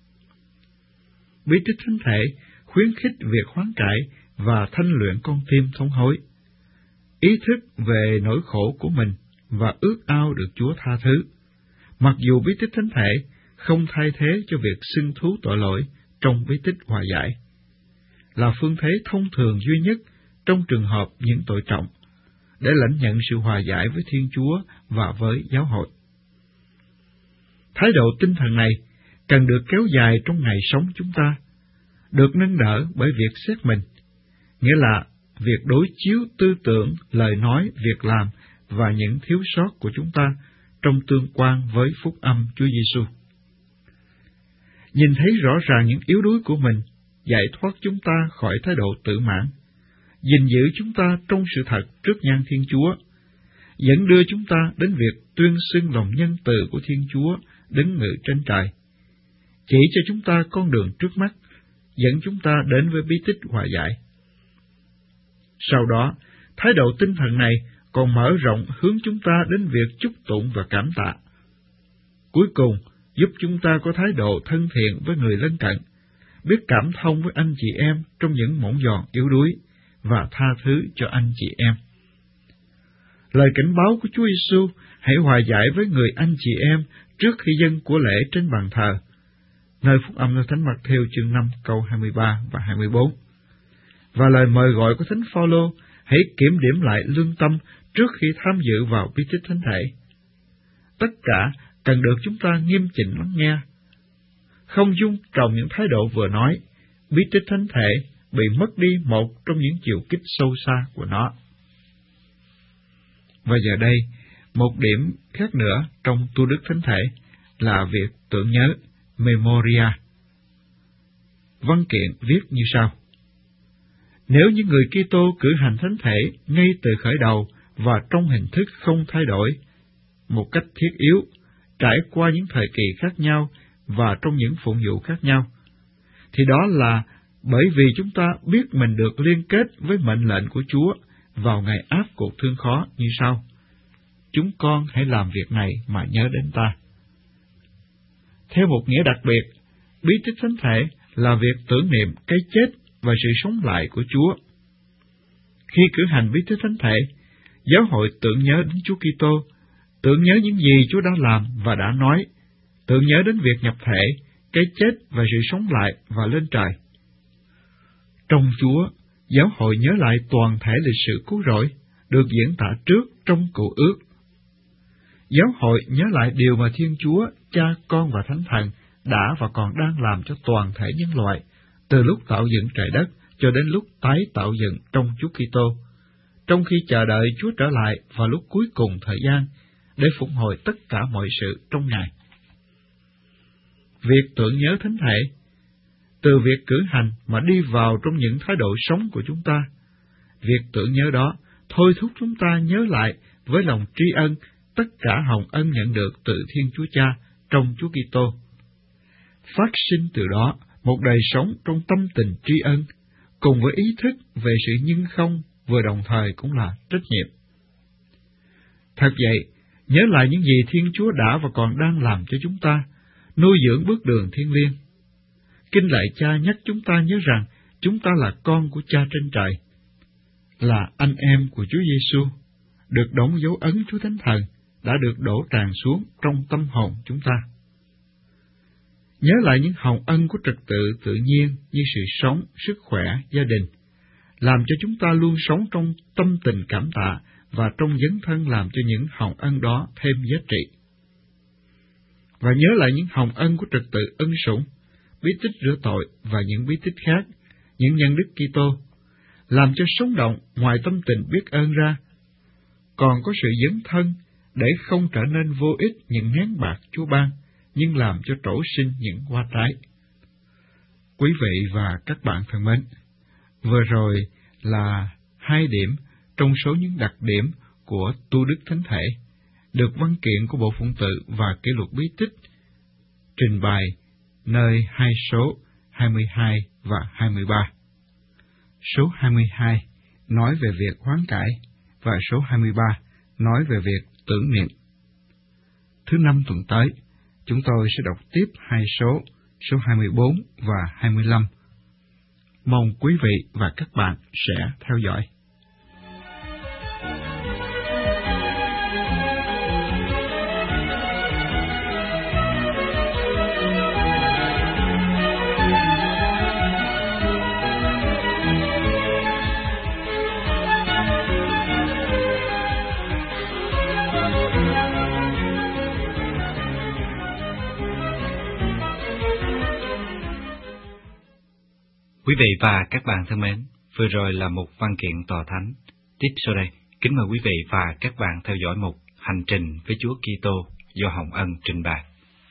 Bí tích thánh thể khuyến khích việc hoán cải và thanh luyện con tim thống hối, ý thức về nỗi khổ của mình và ước ao được Chúa tha thứ, mặc dù bí tích thánh thể không thay thế cho việc xưng thú tội lỗi trong bí tích hòa giải, là phương thế thông thường duy nhất trong trường hợp những tội trọng, để lãnh nhận sự hòa giải với Thiên Chúa và với giáo hội. Thái độ tinh thần này cần được kéo dài trong ngày sống chúng ta, được nâng đỡ bởi việc xét mình, nghĩa là việc đối chiếu tư tưởng, lời nói, việc làm và những thiếu sót của chúng ta trong tương quan với phúc âm Chúa Giêsu. Nhìn thấy rõ ràng những yếu đuối của mình, giải thoát chúng ta khỏi thái độ tự mãn, gìn giữ chúng ta trong sự thật trước nhan Thiên Chúa, dẫn đưa chúng ta đến việc tuyên xưng lòng nhân từ của Thiên Chúa đứng ngự trên trời, chỉ cho chúng ta con đường trước mắt, dẫn chúng ta đến với bí tích hòa giải. Sau đó, thái độ tinh thần này còn mở rộng hướng chúng ta đến việc chúc tụng và cảm tạ. Cuối cùng, giúp chúng ta có thái độ thân thiện với người lân cận, biết cảm thông với anh chị em trong những mỏng giòn yếu đuối, và tha thứ cho anh chị em. Lời cảnh báo của Chúa Giêsu hãy hòa giải với người anh chị em trước khi dâng của lễ trên bàn thờ, nơi phúc âm theo Thánh Matthew chương 5 câu 23 và 24. Và lời mời gọi của Thánh Phaolô hãy kiểm điểm lại lương tâm trước khi tham dự vào bí tích thánh thể. Tất cả cần được chúng ta nghiêm chỉnh lắng nghe, không dung trồng những thái độ vừa nói. Bí tích thánh thể bị mất đi một trong những chiều kích sâu xa của nó. Và giờ đây, một điểm khác nữa trong tu đức thánh thể là việc tưởng nhớ, memoria. Văn kiện viết như sau: Nếu những người Kitô cử hành thánh thể ngay từ khởi đầu và trong hình thức không thay đổi, một cách thiết yếu, trải qua những thời kỳ khác nhau và trong những phụng vụ khác nhau, thì đó là bởi vì chúng ta biết mình được liên kết với mệnh lệnh của Chúa vào ngày áp cuộc thương khó như sau: Chúng con hãy làm việc này mà nhớ đến ta. Theo một nghĩa đặc biệt, bí tích thánh thể là việc tưởng niệm cái chết và sự sống lại của Chúa. Khi cử hành bí tích thánh thể, giáo hội tưởng nhớ đến Chúa Kitô, tưởng nhớ những gì Chúa đã làm và đã nói, tưởng nhớ đến việc nhập thể, cái chết và sự sống lại và lên trời. Trong Chúa, giáo hội nhớ lại toàn thể lịch sử cứu rỗi được diễn tả trước trong Cựu Ước. Giáo hội nhớ lại điều mà Thiên Chúa, Cha, Con và Thánh Thần đã và còn đang làm cho toàn thể nhân loại, từ lúc tạo dựng trời đất cho đến lúc tái tạo dựng trong Chúa Kitô, trong khi chờ đợi Chúa trở lại vào lúc cuối cùng thời gian để phục hồi tất cả mọi sự trong Ngài. Việc tưởng nhớ thánh thể, từ việc cử hành mà đi vào trong những thái độ sống của chúng ta. Việc tưởng nhớ đó thôi thúc chúng ta nhớ lại với lòng tri ân tất cả hồng ân nhận được từ Thiên Chúa Cha trong Chúa Kitô. Phát sinh từ đó một đời sống trong tâm tình tri ân, cùng với ý thức về sự nhân không vừa đồng thời cũng là trách nhiệm. Thật vậy, nhớ lại những gì Thiên Chúa đã và còn đang làm cho chúng ta, nuôi dưỡng bước đường thiêng liêng. Kinh Lạy Cha nhắc chúng ta nhớ rằng chúng ta là con của Cha trên trời, là anh em của Chúa Giêsu, được đóng dấu ấn Chúa Thánh Thần đã được đổ tràn xuống trong tâm hồn chúng ta. Nhớ lại những hồng ân của trật tự tự nhiên như sự sống, sức khỏe, gia đình, làm cho chúng ta luôn sống trong tâm tình cảm tạ và trong dấn thân làm cho những hồng ân đó thêm giá trị. Và nhớ lại những hồng ân của trật tự ân sủng, bí tích rửa tội và những bí tích khác, những nhân đức Kitô, làm cho sống động ngoài tâm tình biết ơn ra, còn có sự dấn thân để không trở nên vô ích những nén bạc Chúa ban, nhưng làm cho trổ sinh những hoa trái. Quý vị và các bạn thân mến, vừa rồi là 2 điểm trong số những đặc điểm của tu đức thánh thể, được văn kiện của Bộ Phụng Tự và Kỷ luật bí tích trình bày nơi 2 số 22 và 23. Số 22 nói về việc hoán cải và số 23 nói về việc tưởng niệm. Thứ 5 tuần tới, chúng tôi sẽ đọc tiếp 2 số 24 và 25. Mong quý vị và các bạn sẽ theo dõi. Quý vị và các bạn thân mến, vừa rồi là một văn kiện tòa thánh. Tiếp sau đây, kính mời quý vị và các bạn theo dõi một hành trình với Chúa Kitô do Hồng Ân trình bày.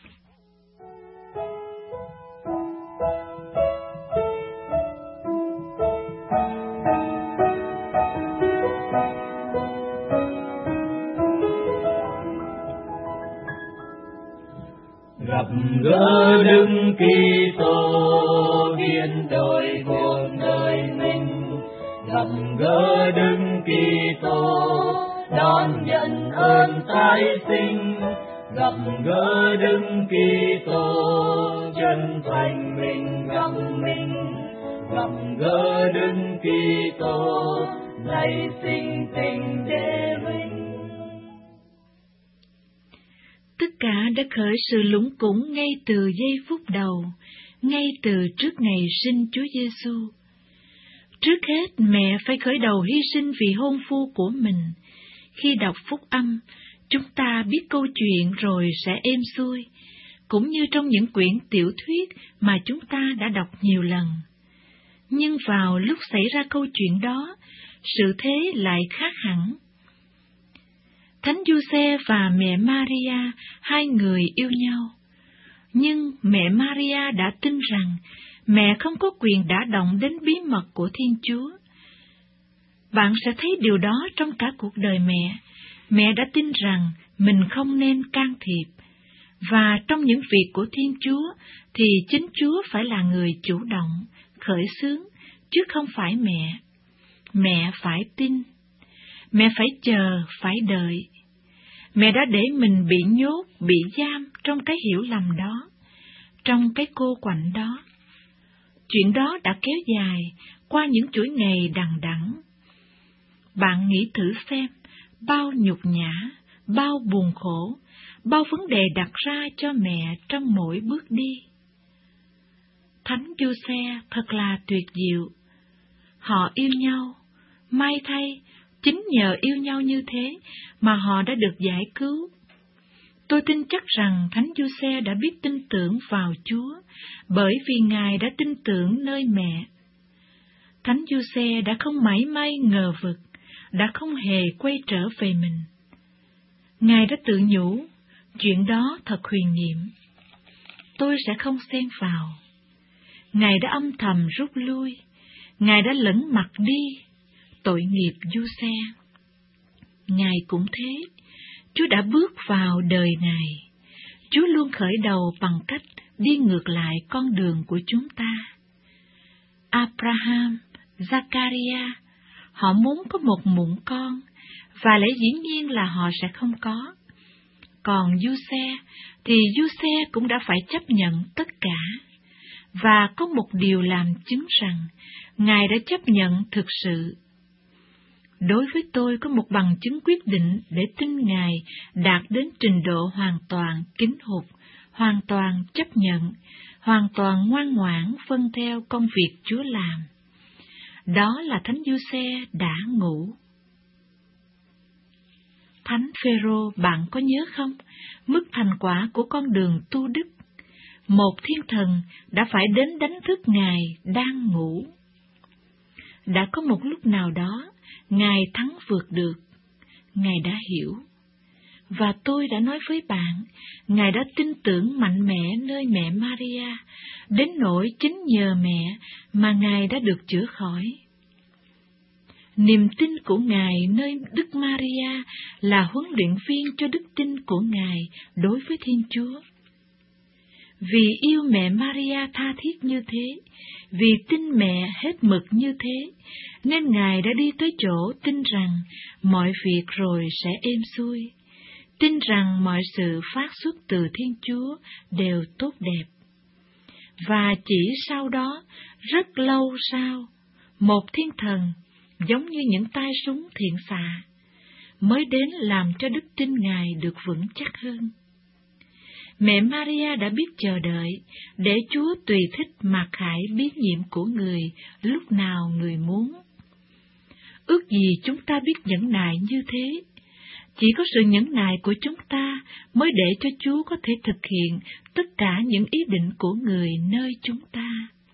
Gặp gỡ Đức Kitô biến đổi cuộc đời mình, gặp gỡ Đức Kitô đón nhận ơn tái sinh, gặp gỡ Đức Kitô chân thành mình gặp mình, gặp gỡ Đức Kitô nảy sinh tình đệ mình. Tất cả đã khởi sự lũng củng ngay từ giây phút đầu, ngay từ trước ngày sinh Chúa Giêsu. Trước hết, mẹ phải khởi đầu hy sinh vì hôn phu của mình. Khi đọc phúc âm, chúng ta biết câu chuyện rồi sẽ êm xuôi, cũng như trong những quyển tiểu thuyết mà chúng ta đã đọc nhiều lần. Nhưng vào lúc xảy ra câu chuyện đó, sự thế lại khác hẳn. Thánh Giuse và mẹ Maria, 2 người yêu nhau. Nhưng mẹ Maria đã tin rằng mẹ không có quyền đả động đến bí mật của Thiên Chúa. Bạn sẽ thấy điều đó trong cả cuộc đời mẹ. Mẹ đã tin rằng mình không nên can thiệp, và trong những việc của Thiên Chúa thì chính Chúa phải là người chủ động, khởi xướng, chứ không phải mẹ. Mẹ phải tin. Mẹ phải chờ, phải đợi. Mẹ đã để mình bị nhốt, bị giam trong cái hiểu lầm đó, trong cái cô quạnh đó. Chuyện đó đã kéo dài qua những chuỗi ngày đằng đẵng. Bạn nghĩ thử xem, bao nhục nhã, bao buồn khổ, bao vấn đề đặt ra cho mẹ trong mỗi bước đi. Thánh Giuse thật là tuyệt diệu. Họ yêu nhau, may thay, chính nhờ yêu nhau như thế mà họ đã được giải cứu. Tôi tin chắc rằng Thánh Giuse đã biết tin tưởng vào Chúa, bởi vì Ngài đã tin tưởng nơi mẹ. Thánh Giuse đã không mảy may ngờ vực, đã không hề quay trở về mình. Ngài đã tự nhủ, chuyện đó thật huyền nhiệm, tôi sẽ không xen vào. Ngài đã âm thầm rút lui, Ngài đã lẫn mặt đi, tội nghiệp Giuse. Ngài cũng thế, Chúa đã bước vào đời Ngài. Chúa luôn khởi đầu bằng cách đi ngược lại con đường của chúng ta. Abraham, Zachariah, họ muốn có một mụn con, và lẽ dĩ nhiên là họ sẽ không có. Còn Giuse thì Giuse cũng đã phải chấp nhận tất cả, và có một điều làm chứng rằng Ngài đã chấp nhận thực sự. Đối với tôi có một bằng chứng quyết định để tin Ngài đạt đến trình độ hoàn toàn kính hụt, hoàn toàn chấp nhận, hoàn toàn ngoan ngoãn vâng theo công việc Chúa làm. Đó là Thánh Giuse đã ngủ. Thánh Phêrô, bạn có nhớ không, mức thành quả của con đường tu đức? Một thiên thần đã phải đến đánh thức Ngài đang ngủ. Đã có một lúc nào đó, Ngài thắng vượt được. Ngài đã hiểu. Và tôi đã nói với bạn, Ngài đã tin tưởng mạnh mẽ nơi mẹ Maria, đến nỗi chính nhờ mẹ mà Ngài đã được chữa khỏi. Niềm tin của Ngài nơi Đức Maria là huấn luyện viên cho đức tin của Ngài đối với Thiên Chúa. Vì yêu mẹ Maria tha thiết như thế, vì tin mẹ hết mực như thế, nên Ngài đã đi tới chỗ tin rằng mọi việc rồi sẽ êm xuôi, tin rằng mọi sự phát xuất từ Thiên Chúa đều tốt đẹp. Và chỉ sau đó, rất lâu sau, một thiên thần, giống như những tay súng thiện xạ, mới đến làm cho đức tin Ngài được vững chắc hơn. Mẹ Maria đã biết chờ đợi, để Chúa tùy thích mặc khải biến nhiệm của người lúc nào người muốn. Ước gì chúng ta biết nhẫn nại như thế. Chỉ có sự nhẫn nại của chúng ta mới để cho Chúa có thể thực hiện tất cả những ý định của người nơi chúng ta.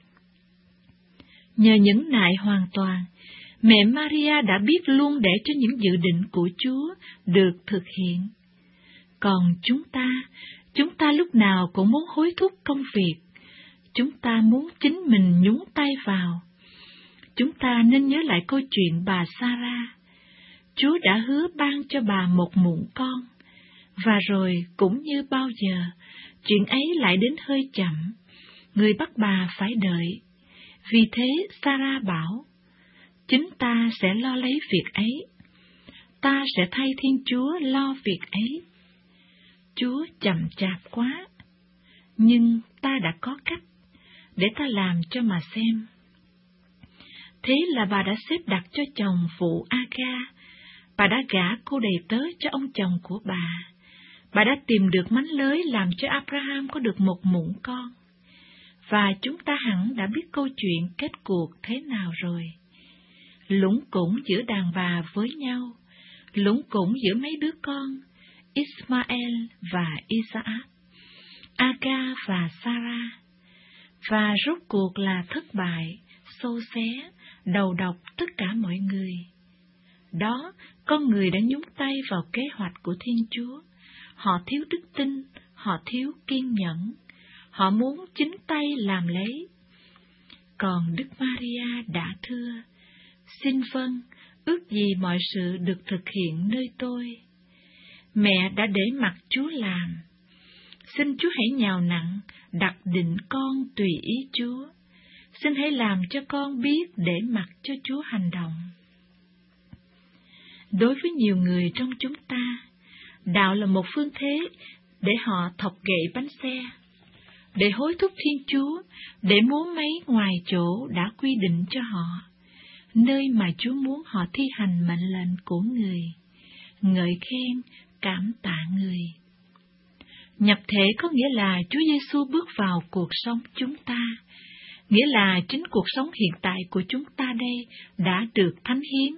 Nhờ nhẫn nại hoàn toàn, mẹ Maria đã biết luôn để cho những dự định của Chúa được thực hiện. Còn chúng ta lúc nào cũng muốn hối thúc công việc, chúng ta muốn chính mình nhúng tay vào. Chúng ta nên nhớ lại câu chuyện bà Sarah. Chúa đã hứa ban cho bà một mụn con, và rồi cũng như bao giờ, chuyện ấy lại đến hơi chậm, người bắt bà phải đợi. Vì thế Sarah bảo, chính ta sẽ lo lấy việc ấy, ta sẽ thay Thiên Chúa lo việc ấy. Chúa chậm chạp quá, nhưng ta đã có cách, để ta làm cho mà xem. Thế là bà đã xếp đặt cho chồng phụ Aga, bà đã gả cô đầy tớ cho ông chồng của bà. Bà đã tìm được mánh lới làm cho Abraham có được một mụn con. Và chúng ta hẳn đã biết câu chuyện kết cuộc thế nào rồi. Lủng củng giữa đàn bà với nhau, lủng củng giữa mấy đứa con, Ismael và Isaac, Aga và Sarah. Và rốt cuộc là thất bại, xâu xé, đầu độc tất cả mọi người. Đó, con người đã nhúng tay vào kế hoạch của Thiên Chúa. Họ thiếu đức tin, họ thiếu kiên nhẫn, họ muốn chính tay làm lấy. Còn Đức Maria đã thưa, xin vâng, ước gì mọi sự được thực hiện nơi tôi. Mẹ đã để mặc Chúa làm. Xin Chúa hãy nhào nặng, đặt định con tùy ý Chúa. Xin hãy làm cho con biết để mặc cho Chúa hành động. Đối với nhiều người trong chúng ta, đạo là một phương thế để họ thọc gậy bánh xe, để hối thúc Thiên Chúa, để múa máy ngoài chỗ đã quy định cho họ, nơi mà Chúa muốn họ thi hành mệnh lệnh của người, ngợi khen, cảm tạ người. Nhập thể có nghĩa là Chúa Giêsu bước vào cuộc sống chúng ta, nghĩa là chính cuộc sống hiện tại của chúng ta đây đã được thánh hiến.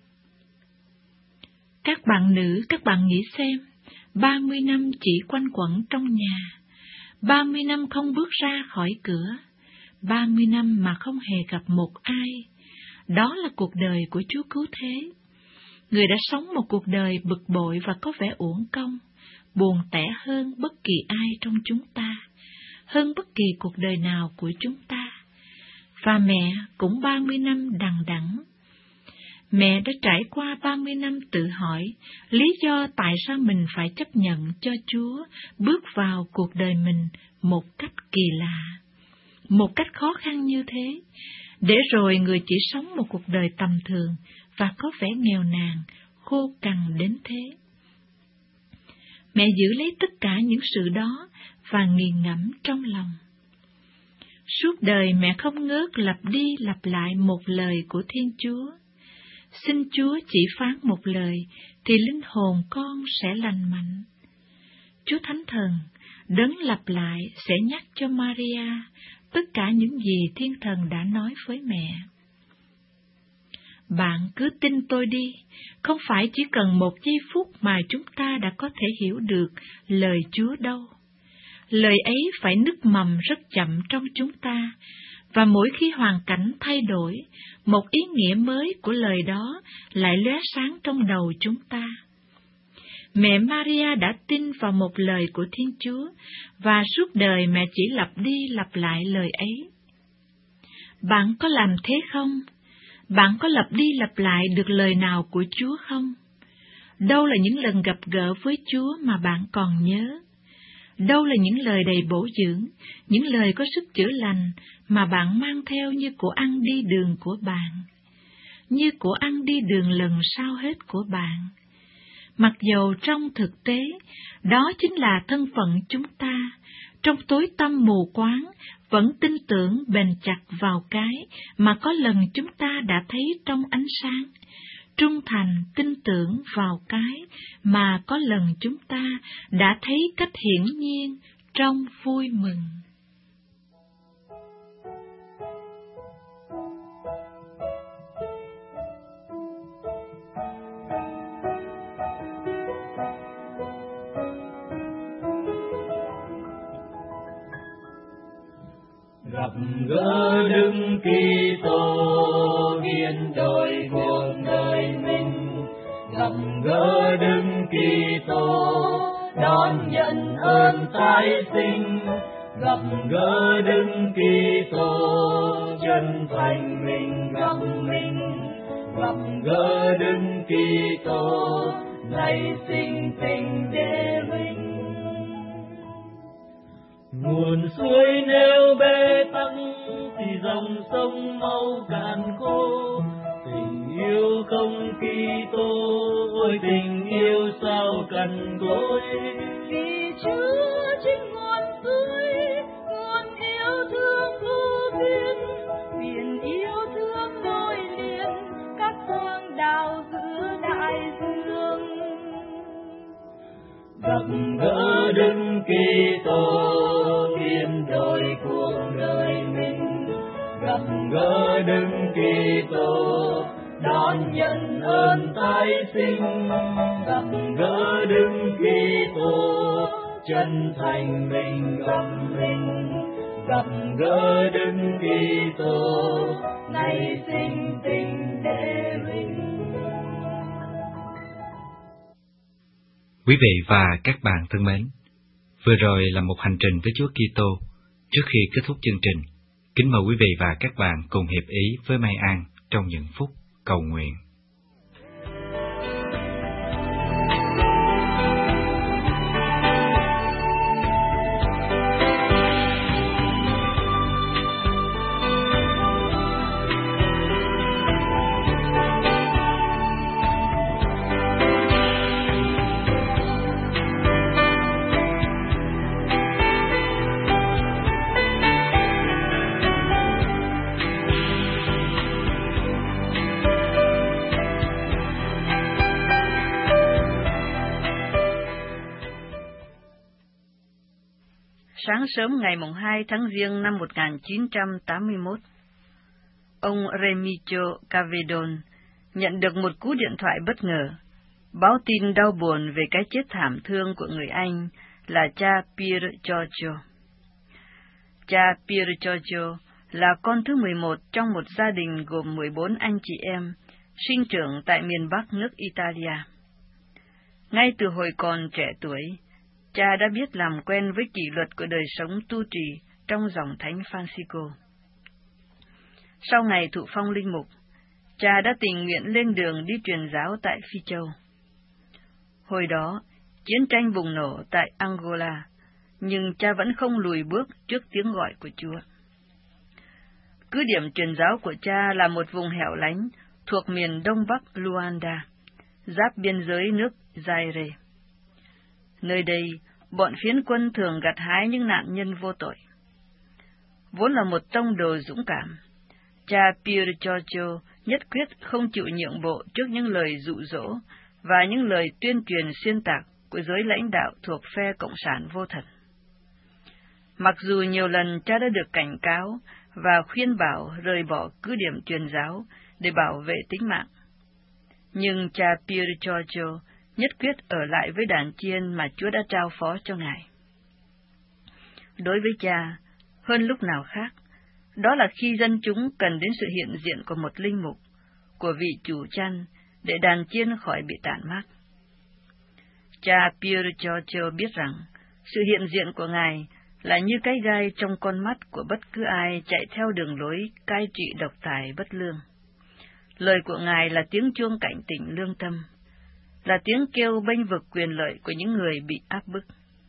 Các bạn nữ, các bạn nghĩ xem, 30 năm chỉ quanh quẩn trong nhà, 30 năm không bước ra khỏi cửa, 30 năm mà không hề gặp một ai. Đó là cuộc đời của Chúa Cứu Thế. Người đã sống một cuộc đời bực bội và có vẻ uổng công, buồn tẻ hơn bất kỳ ai trong chúng ta, hơn bất kỳ cuộc đời nào của chúng ta. Và mẹ cũng 30 năm đằng đẵng. Mẹ đã trải qua 30 năm tự hỏi lý do tại sao mình phải chấp nhận cho Chúa bước vào cuộc đời mình một cách kỳ lạ, một cách khó khăn như thế, để rồi người chỉ sống một cuộc đời tầm thường và có vẻ nghèo nàn, khô cằn đến thế. Mẹ giữ lấy tất cả những sự đó và nghiền ngẫm trong lòng. Suốt đời mẹ không ngớt lặp đi lặp lại một lời của Thiên Chúa. Xin Chúa chỉ phán một lời, thì linh hồn con sẽ lành mạnh. Chúa Thánh Thần, Đấng lặp lại sẽ nhắc cho Maria tất cả những gì Thiên Thần đã nói với mẹ. Bạn cứ tin tôi đi, không phải chỉ cần một giây phút mà chúng ta đã có thể hiểu được lời Chúa đâu. Lời ấy phải nức mầm rất chậm trong chúng ta, và mỗi khi hoàn cảnh thay đổi, một ý nghĩa mới của lời đó lại lóe sáng trong đầu chúng ta. Mẹ Maria đã tin vào một lời của Thiên Chúa, và suốt đời mẹ chỉ lặp đi lặp lại lời ấy. Bạn có làm thế không? Bạn có lặp đi lặp lại được lời nào của Chúa không? Đâu là những lần gặp gỡ với Chúa mà bạn còn nhớ? Đâu là những lời đầy bổ dưỡng, những lời có sức chữa lành mà bạn mang theo như của ăn đi đường của bạn, như của ăn đi đường lần sau hết của bạn? Mặc dầu trong thực tế, đó chính là thân phận chúng ta, trong tối tăm mù quáng, vẫn tin tưởng bền chặt vào cái mà có lần chúng ta đã thấy trong ánh sáng, trung thành tin tưởng vào cái mà có lần chúng ta đã thấy cách hiển nhiên trong vui mừng. Gặp gỡ Đức Kitô biến đổi cuộc đời mình, gặp gỡ Đức Kitô đón nhận ơn tái sinh, gặp gỡ Đức Kitô chân thành mình gặp mình, gặp gỡ Đức Kitô nảy sinh tình để mình. Nguồn suối nếu bế tắc thì dòng sông mau cạn khô, tình yêu không Kitô, ôi tình yêu sao cằn cỗi. Vì Chúa chính nguồn suối, nguồn yêu thương vô biên, biển yêu thương nối liền các quang đảo giữa đại dương. Gặp gỡ Đức Kitô biến đổi cuộc đời mình, gặp gỡ Đức Kitô đón nhận ơn tái sinh, gặp gỡ Đức Kitô chân thành mình gặp mình, gặp gỡ Đức Kitô nảy sinh tình để mình. Quý vị và các bạn thân mến, vừa rồi là một hành trình với Chúa Kitô. Trước khi kết thúc chương trình, kính mời quý vị và các bạn cùng hiệp ý với Mai An trong những phút cầu nguyện. Sáng sớm ngày 2 tháng Giêng năm 1981, ông Remigio Cavedon nhận được một cú điện thoại bất ngờ, báo tin đau buồn về cái chết thảm thương của người anh là cha Pier Giorgio. Cha Pier Giorgio là con thứ 11 trong một gia đình gồm 14 anh chị em, sinh trưởng tại miền Bắc nước Italia. Ngay từ hồi còn trẻ tuổi, cha đã biết làm quen với kỷ luật của đời sống tu trì trong dòng Thánh Francisco. Sau ngày thụ phong linh mục, cha đã tình nguyện lên đường đi truyền giáo tại Phi Châu. Hồi đó, chiến tranh bùng nổ tại Angola, nhưng cha vẫn không lùi bước trước tiếng gọi của Chúa. Cứ điểm truyền giáo của cha là một vùng hẻo lánh thuộc miền đông bắc Luanda, giáp biên giới nước Zaire. Nơi đây, bọn phiến quân thường gặt hái những nạn nhân vô tội. Vốn là một tông đồ dũng cảm, cha Pier Giorgio nhất quyết không chịu nhượng bộ trước những lời dụ dỗ và những lời tuyên truyền xuyên tạc của giới lãnh đạo thuộc phe Cộng sản vô thần. Mặc dù nhiều lần cha đã được cảnh cáo và khuyên bảo rời bỏ cứ điểm truyền giáo để bảo vệ tính mạng, nhưng cha Pier Giorgio nhất quyết ở lại với đàn chiên mà Chúa đã trao phó cho ngài. Đối với cha, hơn lúc nào khác, đó là khi dân chúng cần đến sự hiện diện của một linh mục, của vị chủ chăn, để đàn chiên khỏi bị tản mát. Cha Pier Giorgio biết rằng, sự hiện diện của ngài là như cái gai trong con mắt của bất cứ ai chạy theo đường lối cai trị độc tài bất lương. Lời của ngài là tiếng chuông cảnh tỉnh lương tâm, là tiếng kêu bênh vực quyền lợi của những người bị áp bức.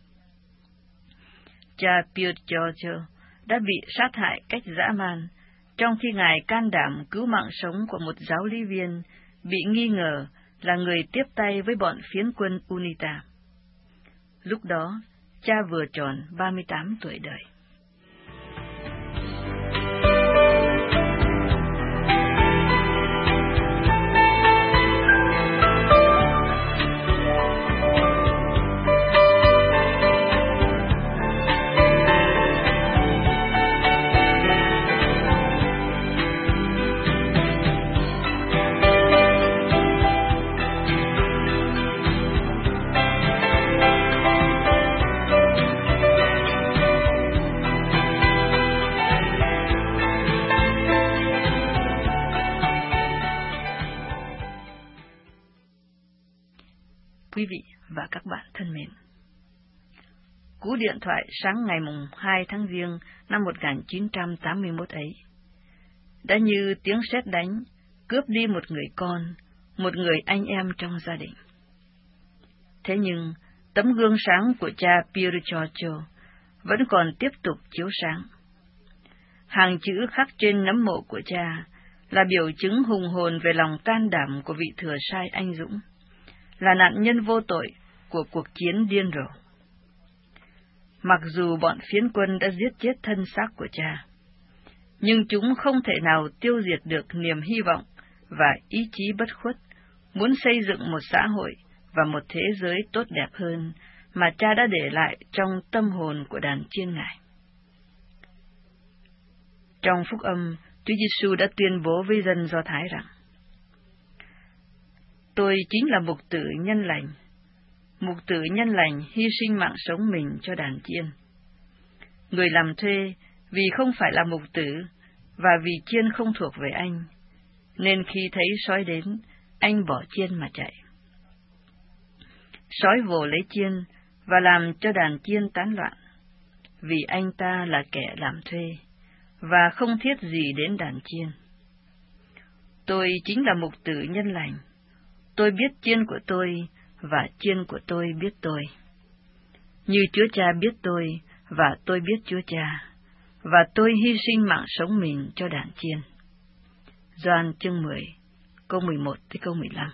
Cha Pier Giorgio đã bị sát hại cách dã man, trong khi ngài can đảm cứu mạng sống của một giáo lý viên bị nghi ngờ là người tiếp tay với bọn phiến quân UNITA. Lúc đó, cha vừa tròn 38 tuổi đời. Quý vị và các bạn thân mến, cú điện thoại sáng ngày 2 tháng Giêng năm 1981 ấy đã như tiếng sét đánh, cướp đi một người con, một người anh em trong gia đình. Thế nhưng, tấm gương sáng của cha Pier Giorgio vẫn còn tiếp tục chiếu sáng. Hàng chữ khắc trên nấm mộ của cha là biểu chứng hùng hồn về lòng can đảm của vị thừa sai anh dũng, là nạn nhân vô tội của cuộc chiến điên rồ. Mặc dù bọn phiến quân đã giết chết thân xác của cha, nhưng chúng không thể nào tiêu diệt được niềm hy vọng và ý chí bất khuất muốn xây dựng một xã hội và một thế giới tốt đẹp hơn mà cha đã để lại trong tâm hồn của đàn chiên ngài. Trong phúc âm, Chúa Giêsu đã tuyên bố với dân Do Thái rằng: Tôi chính là mục tử nhân lành. Mục tử nhân lành hy sinh mạng sống mình cho đàn chiên. Người làm thuê vì không phải là mục tử và vì chiên không thuộc về anh, nên khi thấy sói đến, anh bỏ chiên mà chạy. Sói vồ lấy chiên và làm cho đàn chiên tán loạn, vì anh ta là kẻ làm thuê và không thiết gì đến đàn chiên. Tôi chính là mục tử nhân lành. Tôi biết chiên của tôi và chiên của tôi biết tôi. Như Chúa Cha biết tôi và tôi biết Chúa Cha, và tôi hy sinh mạng sống mình cho đàn chiên. Gioan chương 10, câu 11 tới câu 15.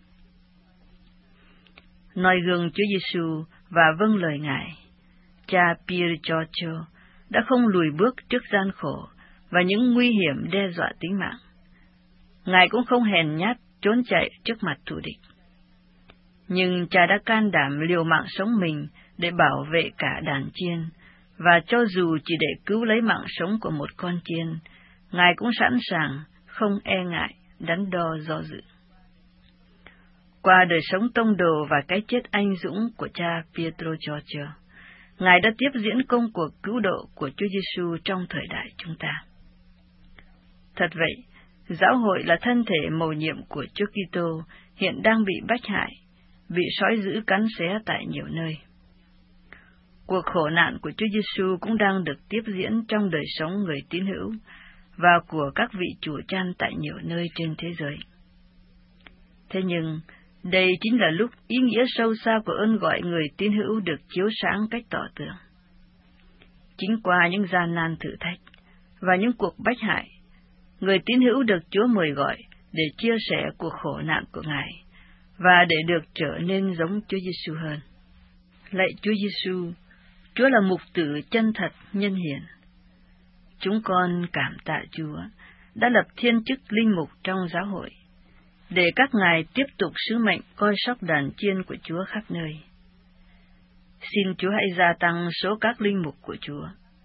Noi gương Chúa Giêsu và vâng lời Ngài, cha Pier Giorgio đã không lùi bước trước gian khổ và những nguy hiểm đe dọa tính mạng. Ngài cũng không hèn nhát trốn chạy trước mặt thù địch. Nhưng cha đã can đảm liều mạng sống mình để bảo vệ cả đàn chiên, và cho dù chỉ để cứu lấy mạng sống của một con chiên, Ngài cũng sẵn sàng, không e ngại, đắn đo do dự. Qua đời sống tông đồ và cái chết anh dũng của cha Pietro Giorgio, Ngài đã tiếp diễn công cuộc cứu độ của Chúa Giêsu trong thời đại chúng ta. Thật vậy, giáo hội là thân thể mầu nhiệm của Chúa Kitô hiện đang bị bách hại, bị sói dữ cắn xé tại nhiều nơi. Cuộc khổ nạn của Chúa Giêsu cũng đang được tiếp diễn trong đời sống người tín hữu và của các vị chủ chăn tại nhiều nơi trên thế giới. Thế nhưng, đây chính là lúc ý nghĩa sâu xa của ơn gọi người tín hữu được chiếu sáng cách tỏ tường. Chính qua những gian nan thử thách và những cuộc bách hại, người tín hữu được Chúa mời gọi để chia sẻ cuộc khổ nạn của Ngài và để được trở nên giống Chúa Giêsu hơn. Lạy Chúa Giêsu, Chúa là mục tử chân thật nhân hiền. Chúng con cảm tạ Chúa đã lập thiên chức linh mục trong giáo hội, để các ngài tiếp tục sứ mệnh coi sóc đàn chiên của Chúa khắp nơi. Xin Chúa hãy gia tăng số các linh mục của Chúa,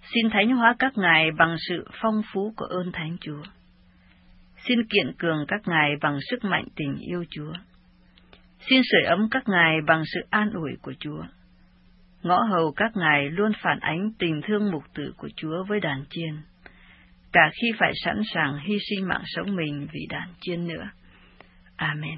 Xin thánh hóa các ngài bằng sự phong phú của ơn Thánh Chúa. Xin kiện cường các ngài bằng sức mạnh tình yêu Chúa. Xin sưởi ấm các ngài bằng sự an ủi của Chúa. Ngõ hầu các ngài luôn phản ánh tình thương mục tử của Chúa với đàn chiên, cả khi phải sẵn sàng hy sinh mạng sống mình vì đàn chiên nữa. Amen.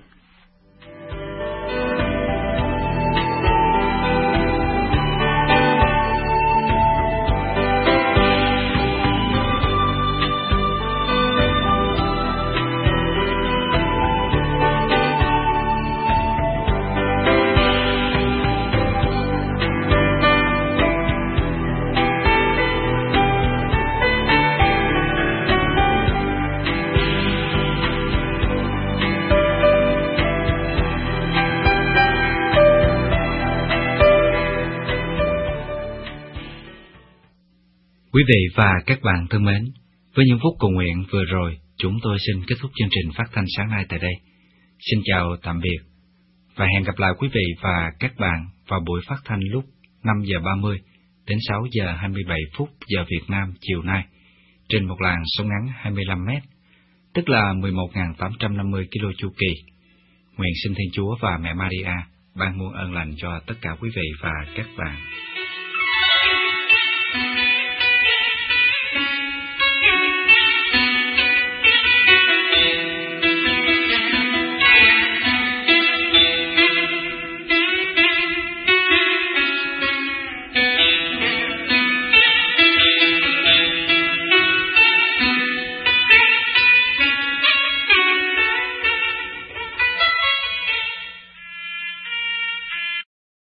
Quý vị và các bạn thân mến, với những phút cầu nguyện vừa rồi, chúng tôi xin kết thúc chương trình phát thanh sáng nay tại đây. Xin chào tạm biệt, và hẹn gặp lại quý vị và các bạn vào buổi phát thanh lúc 5 giờ 30 đến 6 giờ 27 phút giờ Việt Nam chiều nay, trên một làn sóng ngắn 25 mét, tức là 11.850 km chu kỳ. Nguyện xin Thiên Chúa và Mẹ Maria ban muôn ơn lành cho tất cả quý vị và các bạn.